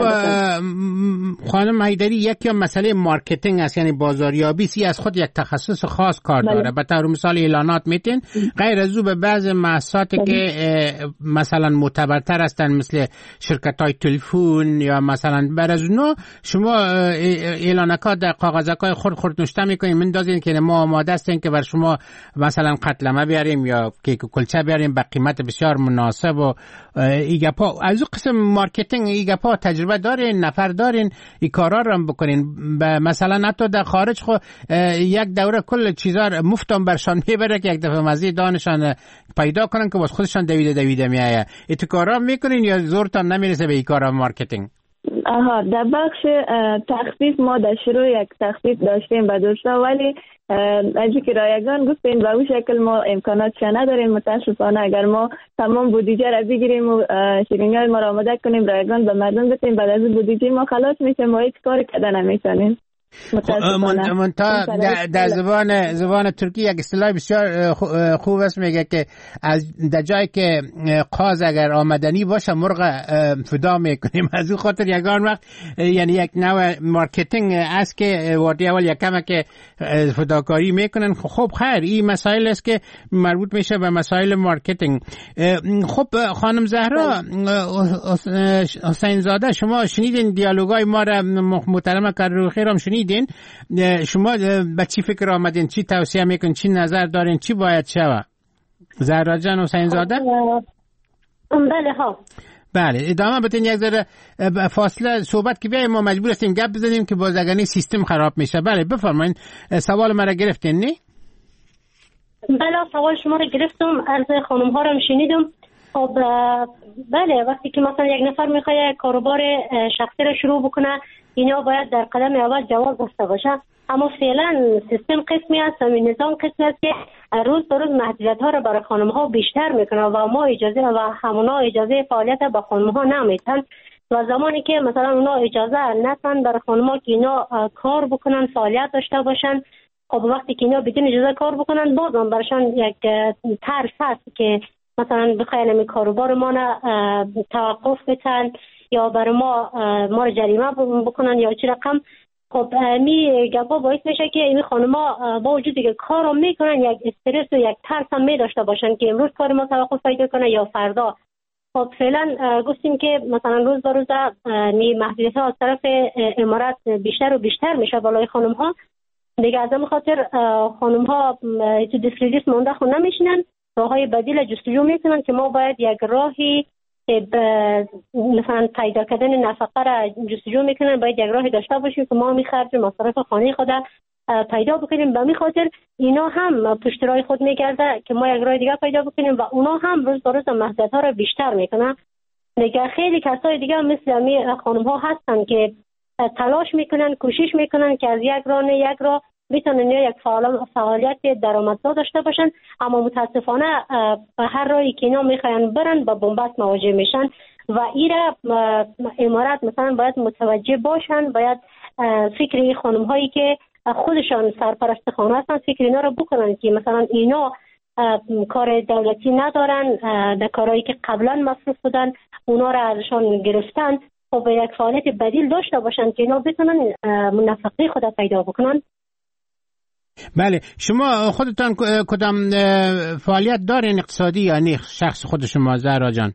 خانم حیدری، یکی مسئله مارکتینگ است، یعنی بازاریابی سی از خود یک تخصص خاص کار داره. بله. به طور مثال اعلانات میتین، غیر از او به بعض محصولاتی که مثلا معتبرتر هستن مثل شرکت‌های تلفن یا مثلا بر از اونها شما اعلانات در کاغذهای خرد خرد نوشته میکنین، میندازین که ما آماده هستیم که بر شما مثلا قتلمه بیاریم یا کیک و کلچه بیاریم به قیمت بسیار مناسب و ایگپا. از اون قسم مارکتینگ ایگپا تجربه دارین، نفر دارین این کارا رو هم بکنین؟ مثلا حتی در خارج خو یک دوره کل چیزا مفتم برشان میبره که یک دفعه مزید دانشان پیدا کنن که باز خودشان دویده دویده میایه. این کارا میکنین یا زورتان نمیرسه به این کارا مارکتینگ؟ آها، در بخش تخفیف ما در شروع یک تخفیف داشتیم به دوستا، ولی از اینکه رایگان گفتیم به اون شکل ما امکاناتش نداریم. متاسفانه اگر ما تمام بودجه را بگیریم و شیرینی های ما را آماده کنیم رایگان به مردم بدیم، بعد از بودجه ما خلاص میشه، ما هیچ کاری کرده نمیتونیم. منتها در زبان زبان ترکی یک اصطلاح بسیار خوب است، میگه که از در جایی که قاز اگر آمدنی باشه مرغ فدا میکنیم. از اون خاطر یگان وقت یعنی یک نوع مارکتینگ است که وقتی اول یکم که فداکاری میکنن. خب خیر، این مسائل است که مربوط میشه به مسائل مارکتینگ. خب خانم زهرا حسین زاده، شما شنیدین دیالوگای ما را محترم کروخی را شنیدین؟ شما به چی فکر آمدین؟ چی توصیه میکنین؟ چی نظر دارین؟ چی باید شود؟ زهرا جان حسین زاده؟ بله ها بله ادامه بدین. یک ذره فاصله صحبت که بیایم ما مجبور هستیم گپ بزنیم که بازگانی سیستم خراب میشه. بله بفرمایین، سوال مرا گرفتین نی؟ بله سوال شما رو گرفتم، عرض خانم ها رو شنیدم. خب بله، وقتی که مثلا یک نفر میخواد کاروبار شخصی رو شروع بکنه، اینا باید در قدم اول جواز داشته باشه. اما فعلا سیستم قسمی است، همین نظام قسمی است که روز به روز محدودیت ها رو برای خانم ها بیشتر میکنه و ما اجازه و همونا اجازه فعالیت با خانم ها نمیتن. و زمانی که مثلا اونا اجازه نتن برای خانم ها که اینا کار بکنن، فعالیت داشته باشن، خب وقتی که اینا بدون اجازه کار بکنن، بازم براشان یک ترس هست که مثلا بخواین می کاروبار ما نه توقف بتن یا برای ما ما رو جریمه بکنن یا چی رقم. خب می گپا باعث میشه که این خانم‌ها با وجودی که کارو میکنن یک استرس و یک ترس هم می داشته باشن که امروز کار ما توقف پیدا کنه یا فردا. خب فعلا گفتیم که مثلا روز به روز می محدودیت ها از طرف امارات بیشتر و بیشتر میشه بالای خانم‌ها. دیگه از این خاطر خانم‌ها تو دیسکریدیس مونده خو نمیشینن، راههای بدیل جستجو میکنن که ما باید یک راهی مثلا پیدا کردن نفقه را جستجو میکنن، باید یک راهی داشته باشیم که ما میخرج مصارف خانه خود پیدا بکنیم. به همین خاطر اینا هم پشت راه خود میگرده که ما یک راه دیگه پیدا بکنیم و اونا هم روز به روز محدودیت ها را بیشتر میکنن. دیگه خیلی کسای دیگه مثل امی خانم ها هستن که تلاش میکنن، کوشش میکنن که از یک راه نه یک راه بتونن یک فعالیت درآمدزا داشته باشن، اما متاسفانه هر راهی که اینا میخواین برن با بنبست مواجه میشن و ایره امارات مثلا باید متوجه باشن، باید فکر خانم هایی که خودشان سرپرست خانه هستن فکر اینا رو بکنن که مثلا اینا کار دولتی ندارن، در کارهایی که قبلا مصروف بودن اونا رو ازشان گرفتن، خب به یک فعالیت بدیل داشته باشن که اینا بتونن نفقه خود پیدا بکنن. بله، شما خودتان کدام فعالیت دارین اقتصادی یعنی شخص خود شما زهرا جان؟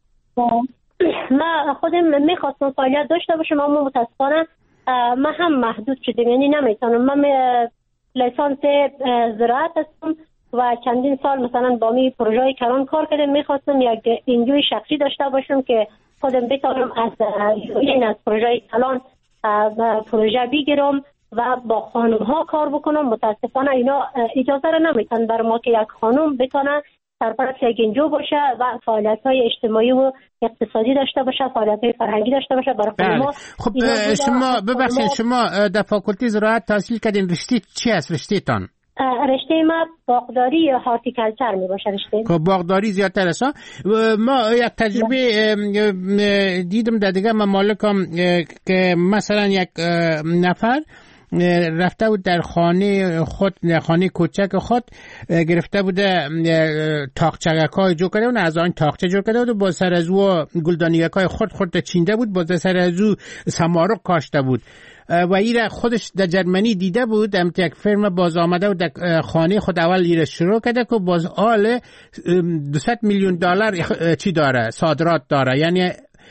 من خودم میخواستم فعالیت داشته باشم اما متاسفانه من هم محدود شدم، یعنی نمیتونم. من لیسانس زراعت هستم و چندین سال مثلا با می پروژه کلان کار کردم، میخواستم یک انجوی شخصی داشته باشم که خودم بتونم از این از پروژه کلان پروژه بگیرم و با خانم ها کار بکنم. متاسفانه اینا اجازه را نمیتن بر ما که یک خانم بتونه سرپرست یک انجو باشه و فعالیت های اجتماعی و اقتصادی داشته باشه، فعالیت های فرهنگی داشته باشه. برای خانم ها خب شما ببخشید شما در فاکولته زراعت تحصیل کردین، رشته چی است رشته تان؟ رشته ما باغداری یا هارتیکلچر می باشه. رشته خب باغداری زیادتر است. ما یک تجربه دیدم در دیگه ممالکم که مثلا یک نفر رفته بود در خانه خود، در خانه کوچک خود گرفته بوده تاقچه‌های جو کرده بود، از آن تاقچه جو کرده بود، با سر از او گلدانیکای خود خود چینده بود، با سر از او سمارق کاشته بود و ایره خودش در جرمنی دیده بود. هم یک فرم باز آمده و در خانه خود اول ایره شروع کرده که باز آل دویست میلیون دلار چی داره، صادرات داره. یعنی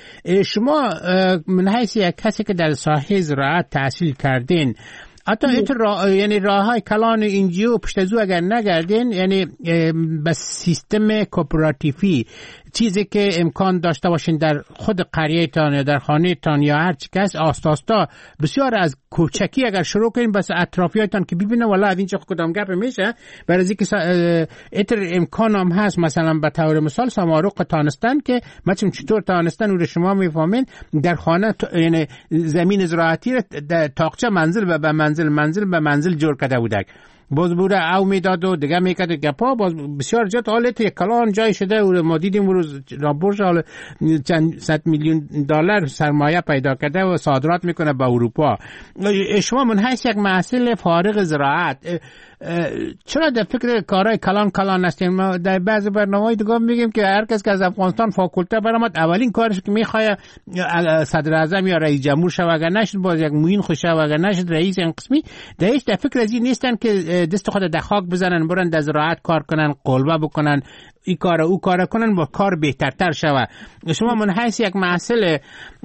شما من حیث یک کسی که در ساحه زراعت تحصیل کردین، حتی اینطور راه، یعنی راه های کلان اینجیو پشت از او اگر نگردین، یعنی به سیستم کوپراتیفی چیزی که امکان داشته باشین در خود قریه تان یا در خانه تان یا هر چی کس آستاستا بسیار از کوچکی اگر شروع کنین بس اطرافیایتان که ببینه والا از اینجا کدام گپ میشه، برای اینکه اینطور امکان هم هست. مثلا به طور مثال سمارق تانستن که مثلا چطور تانستن او رو شما میفهمین، در خانه یعنی زمین زراعتی در تاقچه منزل به منزل منزل به منزل جور کرده بودک، باز بوده او میداد و دیگه میکرد گپا، باز بسیار جات حالت یک کلان جای شده و ما دیدیم اون روز رابورش حال چند صد میلیون دلار سرمایه پیدا کرده و صادرات میکنه به اروپا. شما من حیث یک محصل فارغ زراعت چرا در فکر کارهای کلان کلان هستیم؟ ما در بعضی برنامه‌های دیگه میگیم که هر کس که از افغانستان فاکولته برآمد اولین کارش که میخواد صدر اعظم یا رئیس جمهور شود، اگر نشد باز یک معین خوشه و اگر نشد رئیس این قسمی. درش در فکر از این نیستن که دست خود در خاک بزنن، برن در زراعت کار کنن، قلبه بکنن، این کار او کار کنن با کار بهترتر شود. شما من حیث یک محصل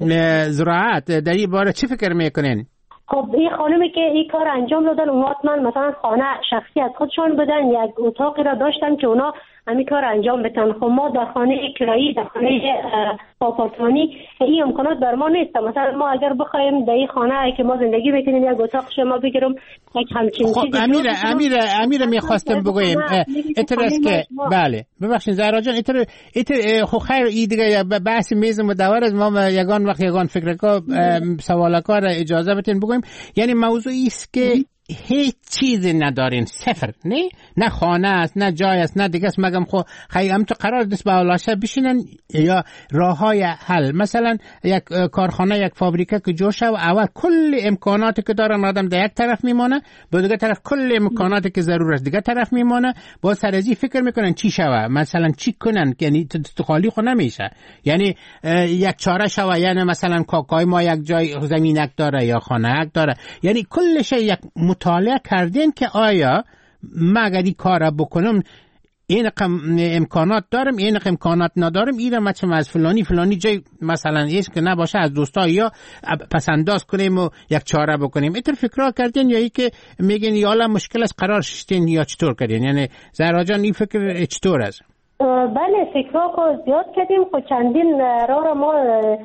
زراعت در این باره چی فکر میکنین؟ خب این خانمی که این کار انجام دادن اونا حتما مثلا خانه شخصی از خودشان بدن، یک اتاقی را داشتن که اونا همین کار انجام بدن. خب ما در خانه کرایی، در خانه آپارتمانی این امکانات بر ما نیست. مثلا ما اگر بخوایم در این خانه که ما زندگی میکنیم یک اتاق شما بگیرم یک همچین خب چیزی. امیره امیره امیره میخواستم بگویم اترس که بله ببخشید زهرا جان اتر اتر خو خیر ای دیگه بحث میز مدور از ما یگان وقت یگان فکر کا سوال کار اجازه بتین بگویم. یعنی موضوعی است که هیچ چیزی ندارین، صفر، نه نه خانه است نه جای است نه دیگه است، مگم خو خیلی هم تو قرار دست به اولاشه بشینن یا راه های حل. مثلا یک کارخانه یک فابریکه که جوشه و اول کل امکاناتی که دارن آدم در یک طرف میمونه، با دیگه طرف کل امکاناتی که ضرور است دیگه طرف میمونه، با سرازی فکر میکنن چی شوه، مثلا چی کنن، یعنی تو خالی خو نمیشه. یعنی یک چاره شوه، یعنی مثلا کاکای ما یک جای زمینک داره یا خانه‌ک داره، یعنی کلش یک مطالعه کردین که آیا ما اگر این کار بکنم این رقم امکانات دارم، این رقم امکانات ندارم، این مثلا از فلانی فلانی جای مثلا ایش که نباشه از دوستا یا پس انداز کنیم و یک چاره بکنیم. اینطور فکرها کردین یا ای که میگین یالا مشکل است قرار شدین یا چطور کردین؟ یعنی زهرا جان این فکر چطور است؟ بله فکرها که زیاد کردیم، خود چندین راه را ما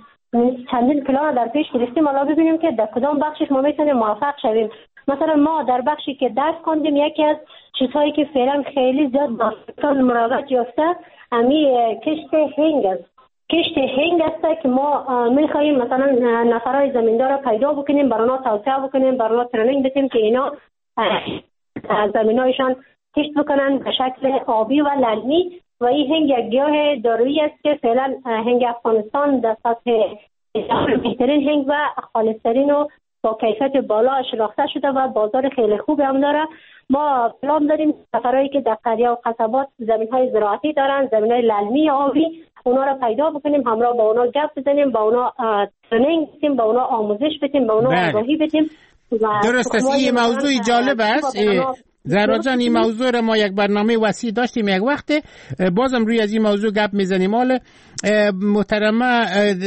چندین پلان در پیش گرفتیم، حالا ببینیم که در کدام بخشش ما میتونیم موفق شویم. مثلا ما در بخشی که درس خوندیم یکی از چیزهایی که فعلا خیلی زیاد با مراقبت یافته امی کشت هنگ است کشت هنگ است که ما میخواهیم مثلا نفرای زمیندار را پیدا بکنیم، برای اونا توسعه بکنیم، برای اونا ترنینگ بدیم که اینا زمینایشان کشت بکنن به شکل آبی و للمی. و این هنگ یک گیاه دارویی است که فعلا هنگ افغانستان در سطح بهترین هنگ و خالصترین و با کیفیت بالا شناخته شده و بازار خیلی خوبی هم داره. ما پلان داریم سفرهایی که در قریه و قصبات زمین‌های زراعتی دارن، زمین‌های للمی آبی، اونا رو پیدا بکنیم، همراه با اونا گپ بزنیم، با اونا ترنینگ بدیم، با اونا آموزش بدیم، با اونا آگاهی بدیم. درست است. این موضوع جالب است. زهرا جان، این موضوع را ما یک برنامه وسیع داشتیم یک وقت، بازم روی از این موضوع گپ میزنیم. حالا محترمه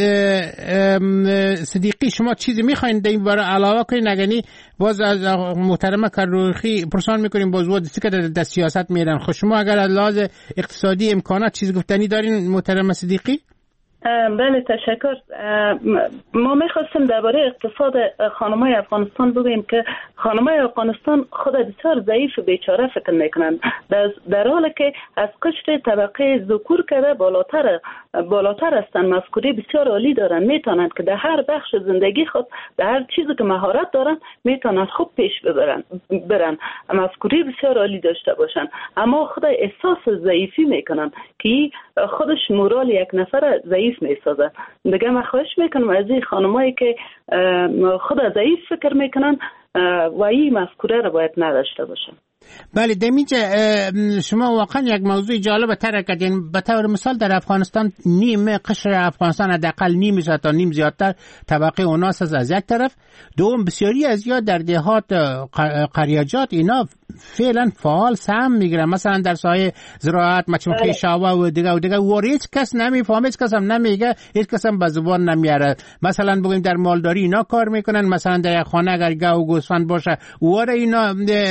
صدیقی، شما چیزی میخواین در این باره علاوه کنین؟ اگه باز از محترمه کروخی پرسان میکنیم باز وقت که در سیاست میرن. خب شما اگر از لحاظ اقتصادی امکانات چیز گفتنی دارین محترمه صدیقی؟ بله تشکر. ما میخواستیم درباره اقتصاد خانمای افغانستان بگوییم که خانمای افغانستان خود بسیار ضعیف و بیچاره فکر میکنند، در حالی که از قشر طبقه ذکور که بالاتر بالاتر هستند، مفکوره بسیار عالی دارن، میتونند که در هر بخش زندگی خود در هر چیزی که مهارت دارن میتونند خوب پیش ببرن برن مفکوره بسیار عالی داشته باشن، اما خود احساس ضعیفی میکنن که خودش مورال یک نفر ضعیف میسازه. دیگه من خواهش میکنم از این خانمایی که خود ضعیف فکر میکنن و این مفکوره رو باید نداشته باشن. بله دمیجه شما واقعا یک موضوع جالب تر کردین. به طور مثال در افغانستان نیم قشر افغانستان حداقل نیم تا نیم زیادتر طبقه اوناس از یک طرف، دوم بسیاری از یا در دهات قریاجات اینا فعلا فعال سهم میگیرن، مثلا در سایه زراعت، مچمخی شاوه و دیگه و دیگه. و هیچ کس نمیفهمه، هیچ کس هم نمیگه، هیچ کس هم به زبان نمیاره. مثلا بگیم در مالداری اینا کار میکنن، مثلا در یک خانه اگر گاو و گوسفند باشه واره اینا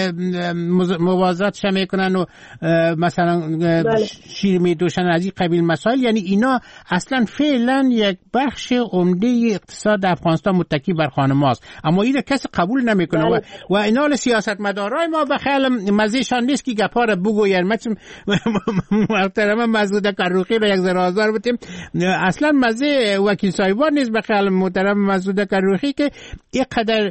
مواظبت میکنن و مثلا شیر میدوشن از این قبیل مسائل. یعنی اینا اصلا فعلا یک بخش عمده اقتصاد افغانستان متکی بر خانم‌هاست، اما این کسی قبول نمیکنه و و اینا سیاستمدارای ما به خیال مزهشان نیست که گپا رو بگوین. مثلا محترم مسعود کروخی رو یک ذره آزار بدیم، اصلا مزه وکیل صاحبان نیست به خیال محترم مسعود کروخی که اینقدر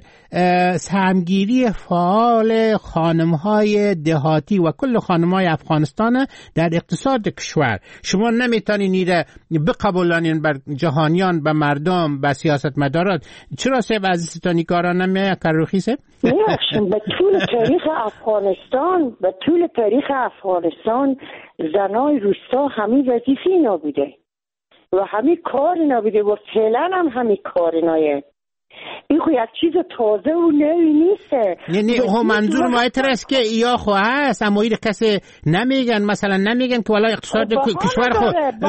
سهمگیری فعال خانم‌های دهاتی و کل خانم‌های افغانستان در اقتصاد کشور. شما نمیتونین ایره بقبولانین بر جهانیان، به مردم، به سیاستمدارات. چرا سه وزیستانی کارا نمیه کروخی سه؟ نه، به طول تاریخ افغانستان به طول تاریخ افغانستان زنای روستا همین وظیفه اینا بوده و همین کار اینا بوده و فعلا هم همین کار اینایه. این خو یک چیز تازه و نوی نیسته. نه نه هم منظور ما است که یا خو هست، اما این کسی نمیگن، مثلا نمیگن که والا اقتصاد کشور خو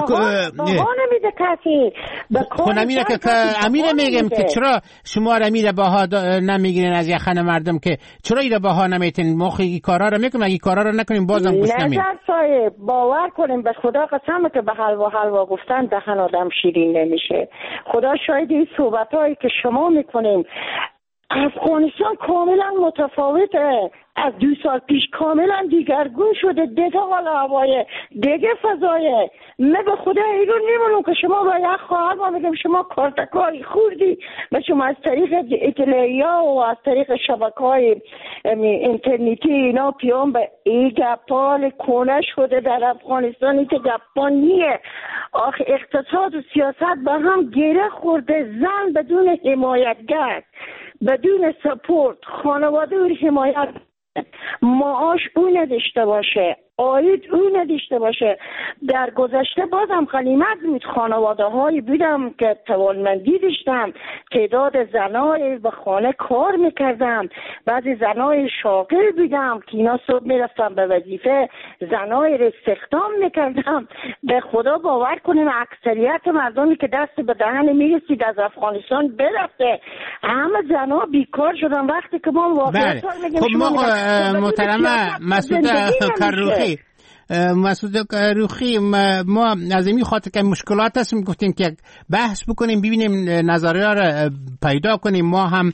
بها نمیده کسی. خو نمیده که امیر میگم که چرا شما را امیر بها نمیگیرین از یخن مردم، که چرا این بها نمیتین؟ ما این کارا رو میکنیم، اگه کارا رو نکنیم بازم گوش نمیدیم. نظر صاحب باور کنیم به خدا قسمه که به حلوا حلوا گفتن دهن آدم شیرین نمیشه. خدا شاید این صحبتایی که شما میکنیم افغانستان کاملا متفاوته، از دو سال پیش کاملا دیگرگون شده، دیگه حال هوای دیگه فضایه. من به خدا ایرون نمیدونم که شما با یک خواهر ما میگم شما کارتکاری خوردی و شما از طریق اطلاعیه و از طریق شبکه‌های اینترنتی اینا پیام به این گپال کنه شده در افغانستانی که گپانیه. آخه اقتصاد و سیاست به هم گره خورده. زن بدون حمایتگر، بدون سپورت، خانواده و حمایت، معاش او نداشته باشه، آید او نداشته باشه. در گذشته بازم غنیمت بود، خانواده هایی بودم که توانمندی داشتم، تعداد زنای به خانه کار میکردم، بعضی زنای شاغل بودم که اینا صبح میرفتم به وظیفه، زنای رو استخدام میکردم. به خدا باور کنیم اکثریت مردمی که دست به دهن میرسید از افغانستان برفته، همه زنا بیکار شدن. وقتی که ما واقعا میگیم خب ما محترمه مسعود کروخی مسعود کروخی ما از این خاطر که مشکلات هست میگفتیم که بحث بکنیم، ببینیم نظریه را پیدا کنیم، ما هم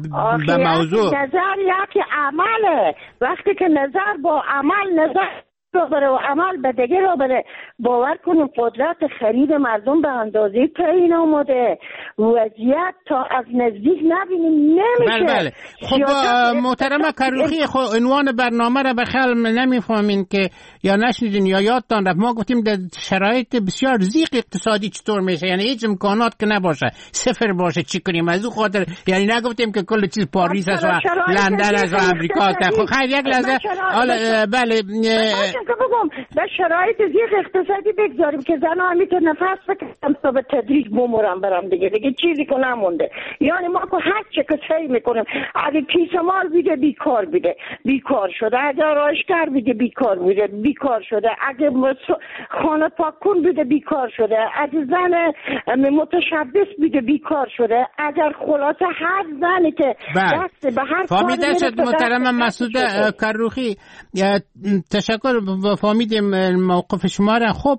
به موضوع نظر یکی عمله. وقتی که نظر با عمل نظر را بره و عمل به دیگه را بره. باور کنیم قدرت خرید مردم به اندازه تعیین آمده، وضعیت تا از نزدیک نبینیم نمیشه. بله بله. خب محترمه کروخی، خب عنوان برنامه را به خیال نمیفهمین که یا نشنیدین یا یادتان رفت. ما گفتیم در شرایط بسیار ضیق اقتصادی چطور میشه، یعنی هیچ امکانات که نباشه، صفر باشه، چی کنیم؟ از اون خاطر یعنی نگفتیم که کل چیز پاریس است و لندن است و امریکا است. خب خیر یک لحظه، حالا بله که بگم در شرایط ضیق اقتصادی بگذاریم که زنها هم میتونه نفس بکشن تا به تدریج بمورن برم دیگه دیگه چیزی که نمونده. یعنی ما که هر چه که سعی میکنیم، اگه کیسه مال بیده بیکار بیده بیکار شده، اگه آرایشگر بیده بیکار بیده بیکار شده، اگه خانه پاک کن بیده بیکار شده، اگه زن متشبث بیده بیکار شده، اگر خلاصه هر زنی که دست به هر کاری فهمیده شد. محترم مسعود کروخی تشکر، فهمیدیم موقف شما را. خب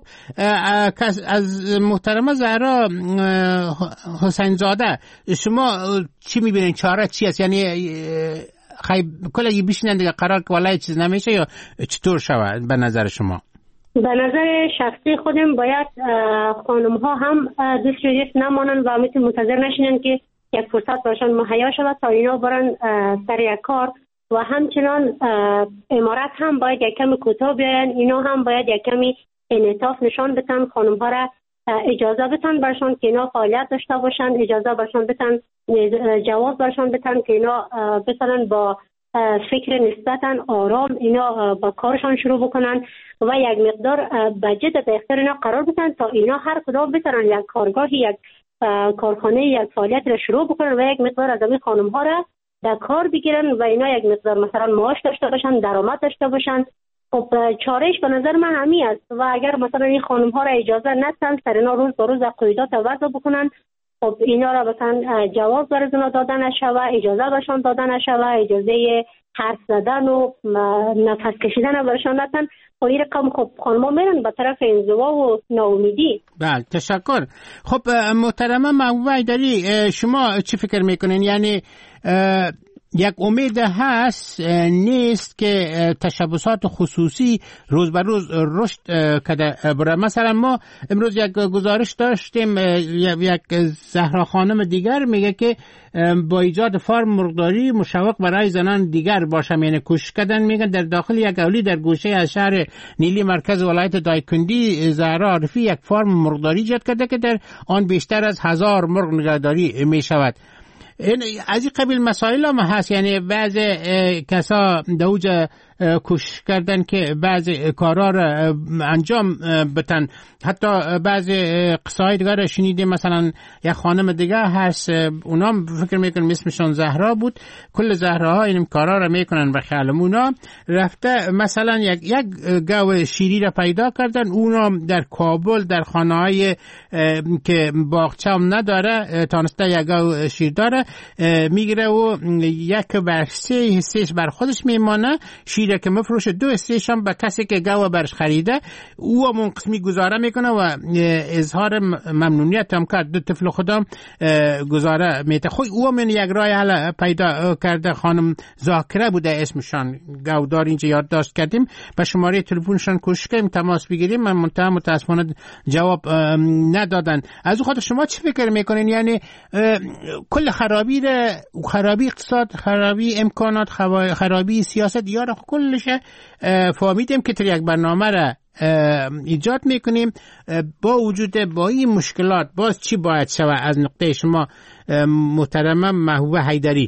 از محترمه زهرا حسین زاده شما چی میبینید؟ چاره چی است؟ یعنی خیلی کلی بشینن دیگه قرار که والله چیز نمیشه یا چطور شود به نظر شما؟ به نظر شخصی خودم باید خانم ها هم دست رو دست نمانن و مثل منتظر نشینن که یک فرصت برشان مهیا شود تا اینا برن سر یک کار، و همچنان امارت هم باید یک کمی کوتاه بیاین. اینا هم باید یک کمی انعطاف نشان بدن، خانم ها را اجازه بدن برشان که اینا فعالیت داشته باشن، اجازه برشان بدن، جواز برشان بدن که اینا بتونن با فکر نسبتا آرام اینا با کارشان شروع بکنن و یک مقدار بجت در اختیار اینا قرار بدن تا اینا هر کدام بتونن یک کارگاهی، یک کارخانه، یک فعالیت را شروع بکنن و یک مقدار از این خانم ها را در کار بگیرن و اینا یک مقدار مثلا معاش داشته باشن، درآمد داشته باشن. خب چارهش به نظر من همین است. و اگر مثلا این خانم ها را اجازه ندن سر اینا روز به روز قیودات وضع بکنن، خب اینا را مثلا جواز برای دادن نشوه، اجازه برشان دادن نشوه، اجازه حرف زدن و نفس کشیدن برشان ندن، خب این رقم خب خانم ها میرن به طرف انزوا و ناامیدی. بله تشکر. خب محترمه محبوبه حیدری، شما چی فکر میکنین؟ یعنی یک امید هست نیست که تشبثات خصوصی روز به روز رشد کده بره؟ مثلا ما امروز یک گزارش داشتیم، یک زهرا خانم دیگر میگه که با ایجاد فارم مرغداری مشوق برای زنان دیگر باشه، یعنی کوشش کردن. میگن در داخل یک اولی در گوشه از شهر نیلی مرکز ولایت دایکندی زهرا عارفی یک فارم مرغداری ایجاد کرده که در آن بیشتر از هزار مرغ نگهداری میشود. این از این قبیل مسائل هم هست، یعنی بعض کسا دوج کوشش کردن که بعض کارا را انجام بتن. حتی بعض قصای دیگر شنیدیم، مثلا یک خانم دیگه هست اونام فکر میکنم اسمشون زهرا بود، کل زهراها این کارا را میکنن به خیالم. اونا رفته مثلا یک یک گاو شیری را پیدا کردن، اونا در کابل در خانه‌های که باغچه هم نداره تانسته یک گاو شیر داره میگیره و یک بر سه حصهش بر خودش میمانه، شیره که مفروش دو حصهش هم به کسی که گاو برش خریده او هم اون قسمی گزاره میکنه و اظهار ممنونیت هم کرد. دو طفل خودم گزاره میته. خب او هم یک راه حل پیدا کرده، خانم ذاکره بوده اسمشان، گاودار اینجا یادداشت کردیم، به شماره تلفنشان کوشش کردیم تماس بگیریم، من منتها متاسفانه جواب ندادن. از اون خاطر شما چی فکر میکنین؟ یعنی کل خرابی ره، خرابی اقتصاد، خرابی امکانات، خرابی سیاست یا را کلش فهمیدیم که تر یک برنامه را ایجاد میکنیم. با وجود با این مشکلات باز چی باید شود از نقطه شما محترمه محبوبه حیدری؟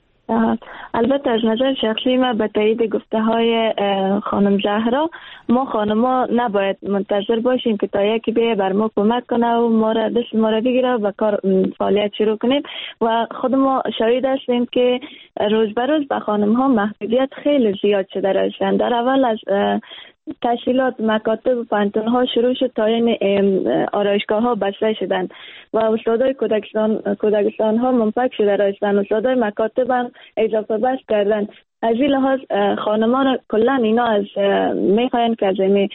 البته از نظر شخصی ما به تایید گفته های خانم زهرا، ما خانما نباید منتظر باشیم که تا یکی بیه بر ما کمک کنه و ما را دست ما را بگیره و کار فعالیت شروع کنیم. و خود ما شاهد هستیم که روز به روز به خانم ها محدودیت خیلی زیاد شده رسیدن. در اول از تشکیلات مکاتب و پانتون ها شروع شد تا این آرایشگاه ها بسته شدند و استادای کودکستان کودکستان ها منفک شده رسیدند. استادای مکاتب هم اضافه بس کردند. از این لحاظ خانمان را کلا اینا از میخواین که از این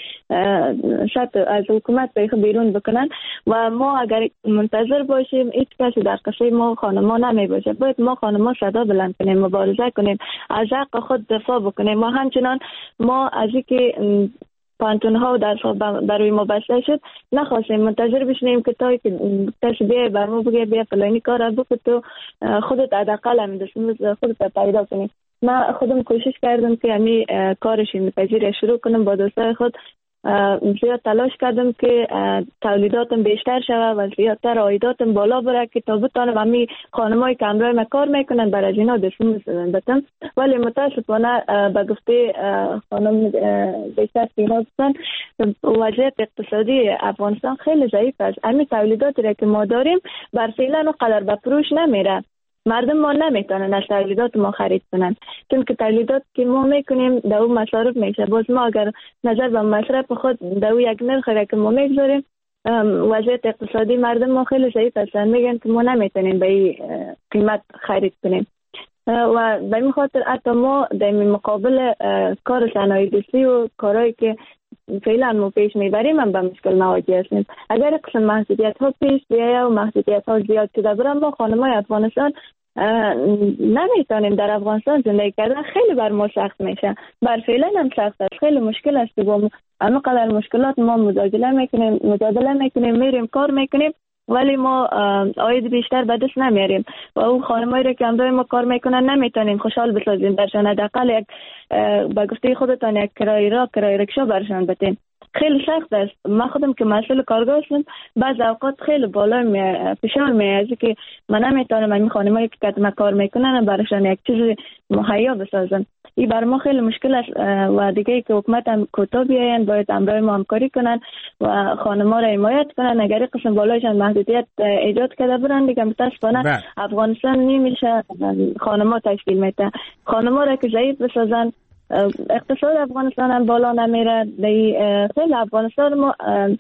از حکومت بیرون بکنن و ما اگر منتظر باشیم هیچ کسی در قصه ما خانمان نمی باشه. باید ما خانمان صدا بلند کنیم، مبارزه کنیم، از حق خود دفاع بکنیم. ما همچنان ما از اینکه پانتون ها و درس ها برای ما بسته شد، نخواستیم منتظر بشنیم که تا که کسی بیای بر ما بگه بیا فلانی کار را بکن تو خودت حداقل همین دستمزد خودت پیدا کنی. من خودم کوشش کردم که همین کارش میپذیر شروع کنم، با دوستای خود زیاد تلاش کردم که تولیداتم بیشتر شود و زیادتر عایداتم بالا بره که تا بتانم همین خانمایی که همراه ما کار میکنن برای از اینا دستمزد بدم. ولی متاسفانه به گفته خانم بیشتر سینا گفتن وضعیت اقتصادی افغانستان خیلی ضعیف است. همین تولیداتی را که ما داریم بر فعلا اونقدر به فروش نمیره، مردم ما نمیتونن از تولیدات ما خرید کنن، چون که تولیدات که ما میکنیم در اون مصارف میشه. باز ما اگر نظر به مصرف خود در اون یک نرخ را که ما میگذاریم، وضعیت اقتصادی مردم ما خیلی ضعیف هستن، میگن که ما نمیتونیم به این قیمت خرید کنیم و به این خاطر حتی ما در مقابل کار صنایع دستی و کارهایی که فعلا ما پیش میبریم هم به مشکل مواجه هستیم. اگر قسم محدودیت ها پیش بیاید و محدودیت ها زیاد شده برام، ما خانمای افغانستان نمیتونیم در افغانستان زندگی کردن، خیلی بر ما سخت میشه. بر فعلا هم سخت است، خیلی مشکل است که با اما قدر مشکلات ما مجادله میکنیم مجادله میکنیم میریم کار میکنیم ولی ما عاید بیشتر به دست نمیاریم و اون خانمایی را که همراه ما کار میکنن نمیتونیم خوشحال بسازیم برشان. حداقل یک به گفته خودتان یک کرایه را کرایه رکشا برشان بدیم. خیلی سخت است. من خودم که مسئول کارگاه هستم، بعض اوقات خیلی بالا می فشار میاد که من نمیتونم این خانمایی که کتم کار میکنن برشان یک چیز مهیا بسازم. این بر ما خیلی مشکل است و دیگه که حکومت هم کوتاه بیاین، باید همراه ما همکاری کنن و خانم‌ها را حمایت کنن. اگر قسم بالایشان محدودیت ایجاد کرده برن دیگه متاسفانه افغانستان نمیشه خانم‌ها تشکیل میده. خانم‌ها را که ضعیف بسازن اقتصاد افغانستان هم بالا نمیره. خیلی افغانستان ما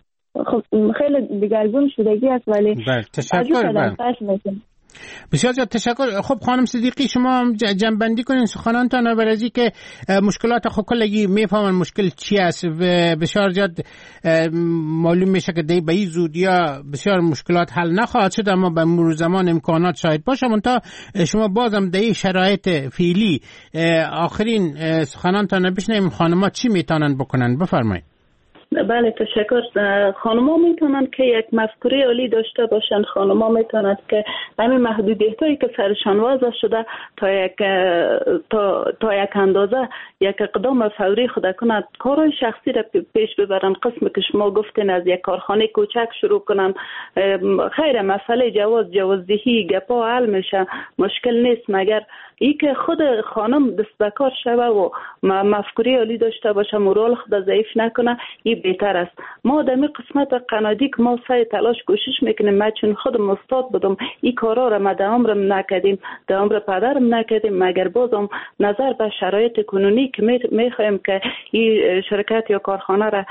خیلی دیگرگون شدگی است ولی تشکر. بسیار زیاد تشکر. خب خانم صدیقی شما جنبندی کنین سخنانتان برای از که مشکلات خود کلگی میفهمن مشکل چی است و بسیار زیاد معلوم میشه که دی به این زودیا بسیار مشکلات حل نخواهد شد، اما به مرور زمان امکانات شاید باشه. منتها شما بازم در این شرایط فعلی آخرین سخنانتان بشنویم خانم‌ها چی میتونن بکنن. بفرمایید. بله تشکر. خانم‌ها میتونن که یک مفکوره عالی داشته باشن. خانم‌ها میتونن که همین محدودیتایی که سرشان وضع شده تا یک تا, تا یک اندازه یک اقدام فوری خود کنند، کارهای شخصی را پیش ببرن. قسم که شما گفتین از یک کارخانه کوچک شروع کنن، خیر مسئله جواز جوازدهی گپا حل میشه، مشکل نیست، مگر ای که خود خانم دست به کار شوه و مفکوره عالی داشته باشه، مورال خود ضعیف نکنه، این بهتر است. ما در این قسمت قنادی که ما سعی تلاش کوشش میکنیم، ما چون خودم استاد بودم این کارا را ما در عمرم نکردیم، در عمر پدرم نکردیم، مگر بازم نظر به شرایط کنونی که میخوایم که این شرکت یا کارخانه را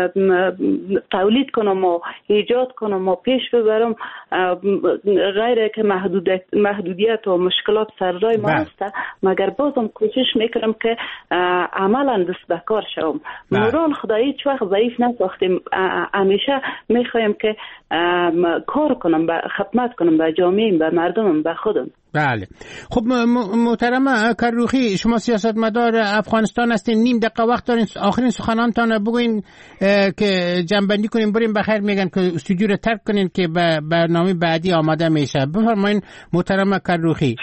تولید کنم و ایجاد کنم و پیش ببرم، غیر که محدودیت محدودیت و مشکلات سر راه ما است، مگر بازم کوشش میکنم که عملا دست به کار شوم. مورال خدایی هیچ وقت ضعیف نساختیم، همیشه میخوایم که کار کنم، خدمت کنم به جامعه، به مردمم، به خودم. بله. خب محترم کروخی، شما سیاستمدار افغانستان هستین، نیم دقیقه وقت دارین، آخرین سخنانتان بگوین که جنبندی کنیم بریم. بخیر میگن که استودیو رو ترک کنین که به برنامه بعدی آماده میشه. بفرمایین محترم کروخی.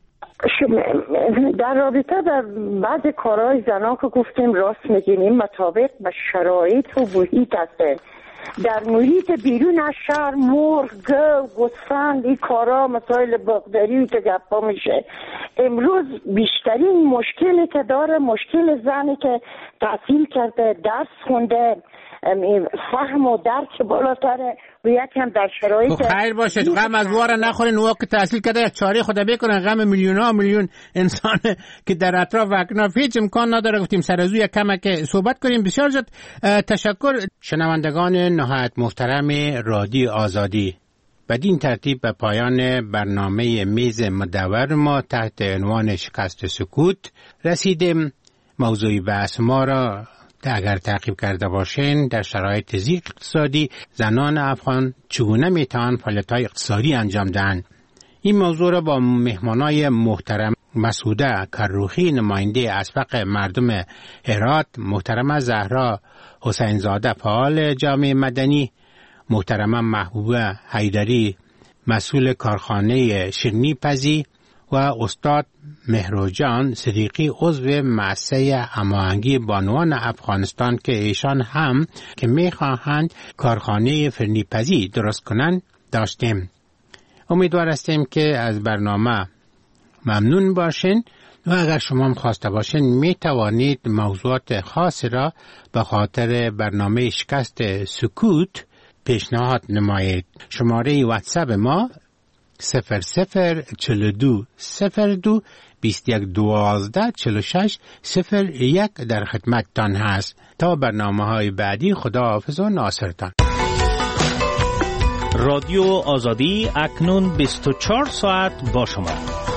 در رابطه به بعض کارهای زنان که گفتیم راست میگیم، مطابق به شرایط و محیط هست. در محیط بیرون از شهر مرغ، گو، گوسفند، این کارا مسائل باغداری که گپا میشه. امروز بیشترین مشکلی که داره مشکل زنی که تحصیل کرده، درس خونده، فهم و درک بالاتره و یکم در شرایط خیر باشه غم از واره نخورین. وقت تحصیل کرده یک چاره خدا بکنن، غم میلیون ها میلیون انسان که در اطراف و اکناف هیچ امکان نداره. گفتیم سر از او یک کم که صحبت کنیم. بسیار زیاد تشکر. شنوندگان نهایت محترم رادیو آزادی، بدین ترتیب به پایان برنامه میز مدور ما تحت عنوان شکست سکوت رسیدیم. موضوعی بحث ما را اگر تعقیب کرده باشین، در شرایط ضیق اقتصادی زنان افغان چگونه میتوان فعالیت‌های اقتصادی انجام دهند. این موضوع را با مهمانای محترم مسعوده کروخی نماینده اسبق مردم هرات، محترمه زهرا حسین زاده فعال جامعه مدنی، محترمه محبوبه حیدری مسئول کارخانه شیرینی پزی و استاد مهروجان صدیقی عضو مؤسسه هماهنگی بانوان افغانستان که ایشان هم که میخواهند کارخانه فرنی پزی درست کنند داشتیم. امیدوار هستیم که از برنامه ممنون باشین و اگر شما هم خواسته باشین می توانید موضوعات خاصی را به خاطر برنامه شکست سکوت پیشنهاد نمایید. شماره واتساپ ما صفر صفر چل دو صفر دو بیست یک دوازده چل و شش صفر یک در خدمتتان هست. تا برنامه های بعدی خداحافظ و ناصرتان. رادیو آزادی اکنون بیست و چهار ساعت با شما.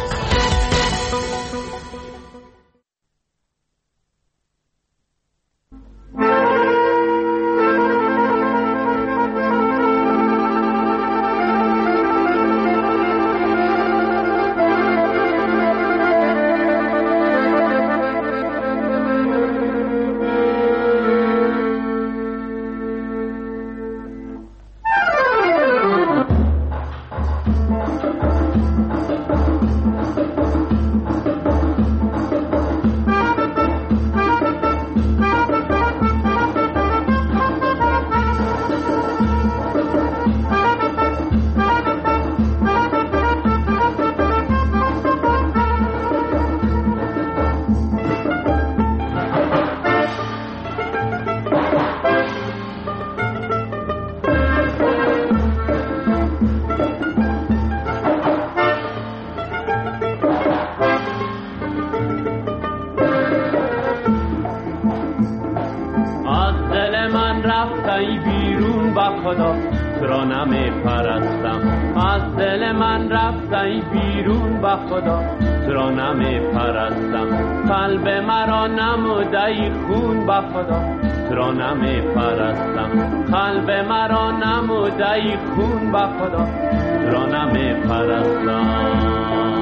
قلب مرا نموده خون با خدا را نمی پرستم.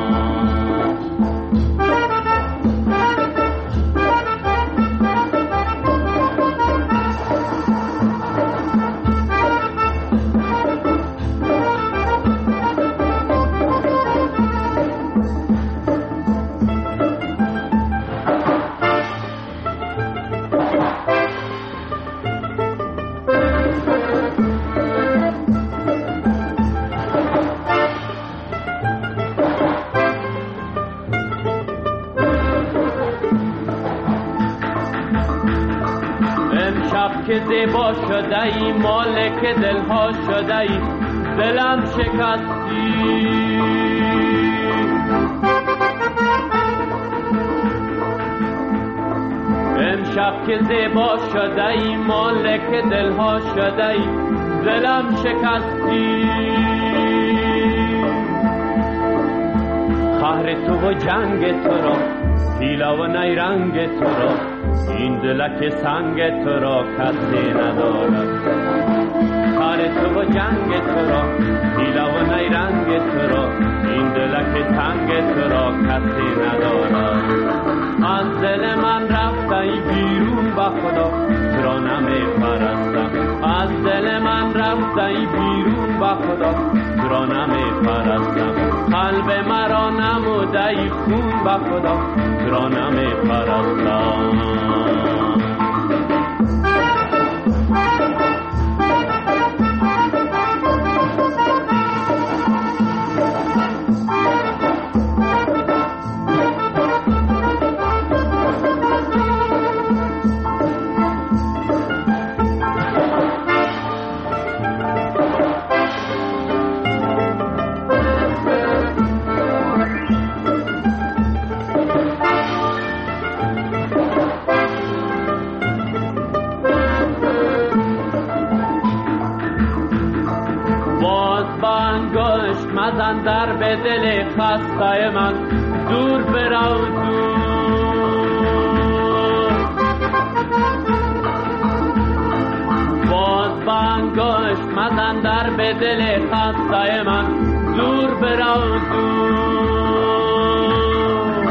که زیبا شده ای مالک دلها شده ای دلم شکستی امشب که زیبا شده ای مالک دلها شده ای دلم شکستی قهر تو و جنگ تو را حیله و نیرنگ تو را این دلک سنگ تو را کسی ندارد قهر تو و جنگ تو را حیله و نیرنگ تو را این دلک سنگ تو را کسی ندارد از دل من رفته ای بیرون با خدا تو را نمی پرستم از دل من رفته ای بیرون با خدا تو را نمی پرستم قلب مرا نموده ای خون با خدا تو را نمی پرستم. مزن در به دل خسته من دور برو دور باز بانگشت مزن در به دل خسته من دور برو دور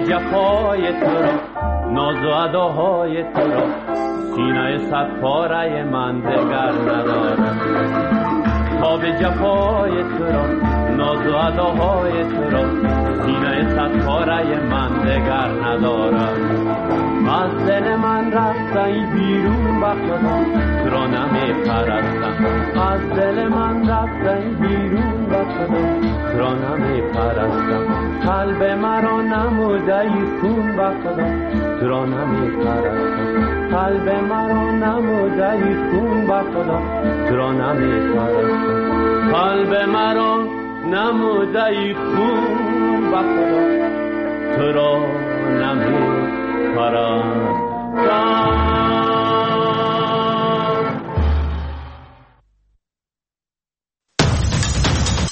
جفای تو را ناز و اداهای تو را سینه صد پاره من دگر ندارد تاب جفای تو را ناز و اداهای تو را سینه صد پاره من دگر ندارد از دل من رفتن بیرون به خدا تو را نمی پرستم از دل من رفتن بیرون به خدا تو را نمی پرستم قلب مرا نموده ای خون به خدا تو را نمی پرستم قلب مرا نموده ای خون به خدا تو را نمی پرستم قلب مرا نموده ای خون به خدا تو را نمی پرستم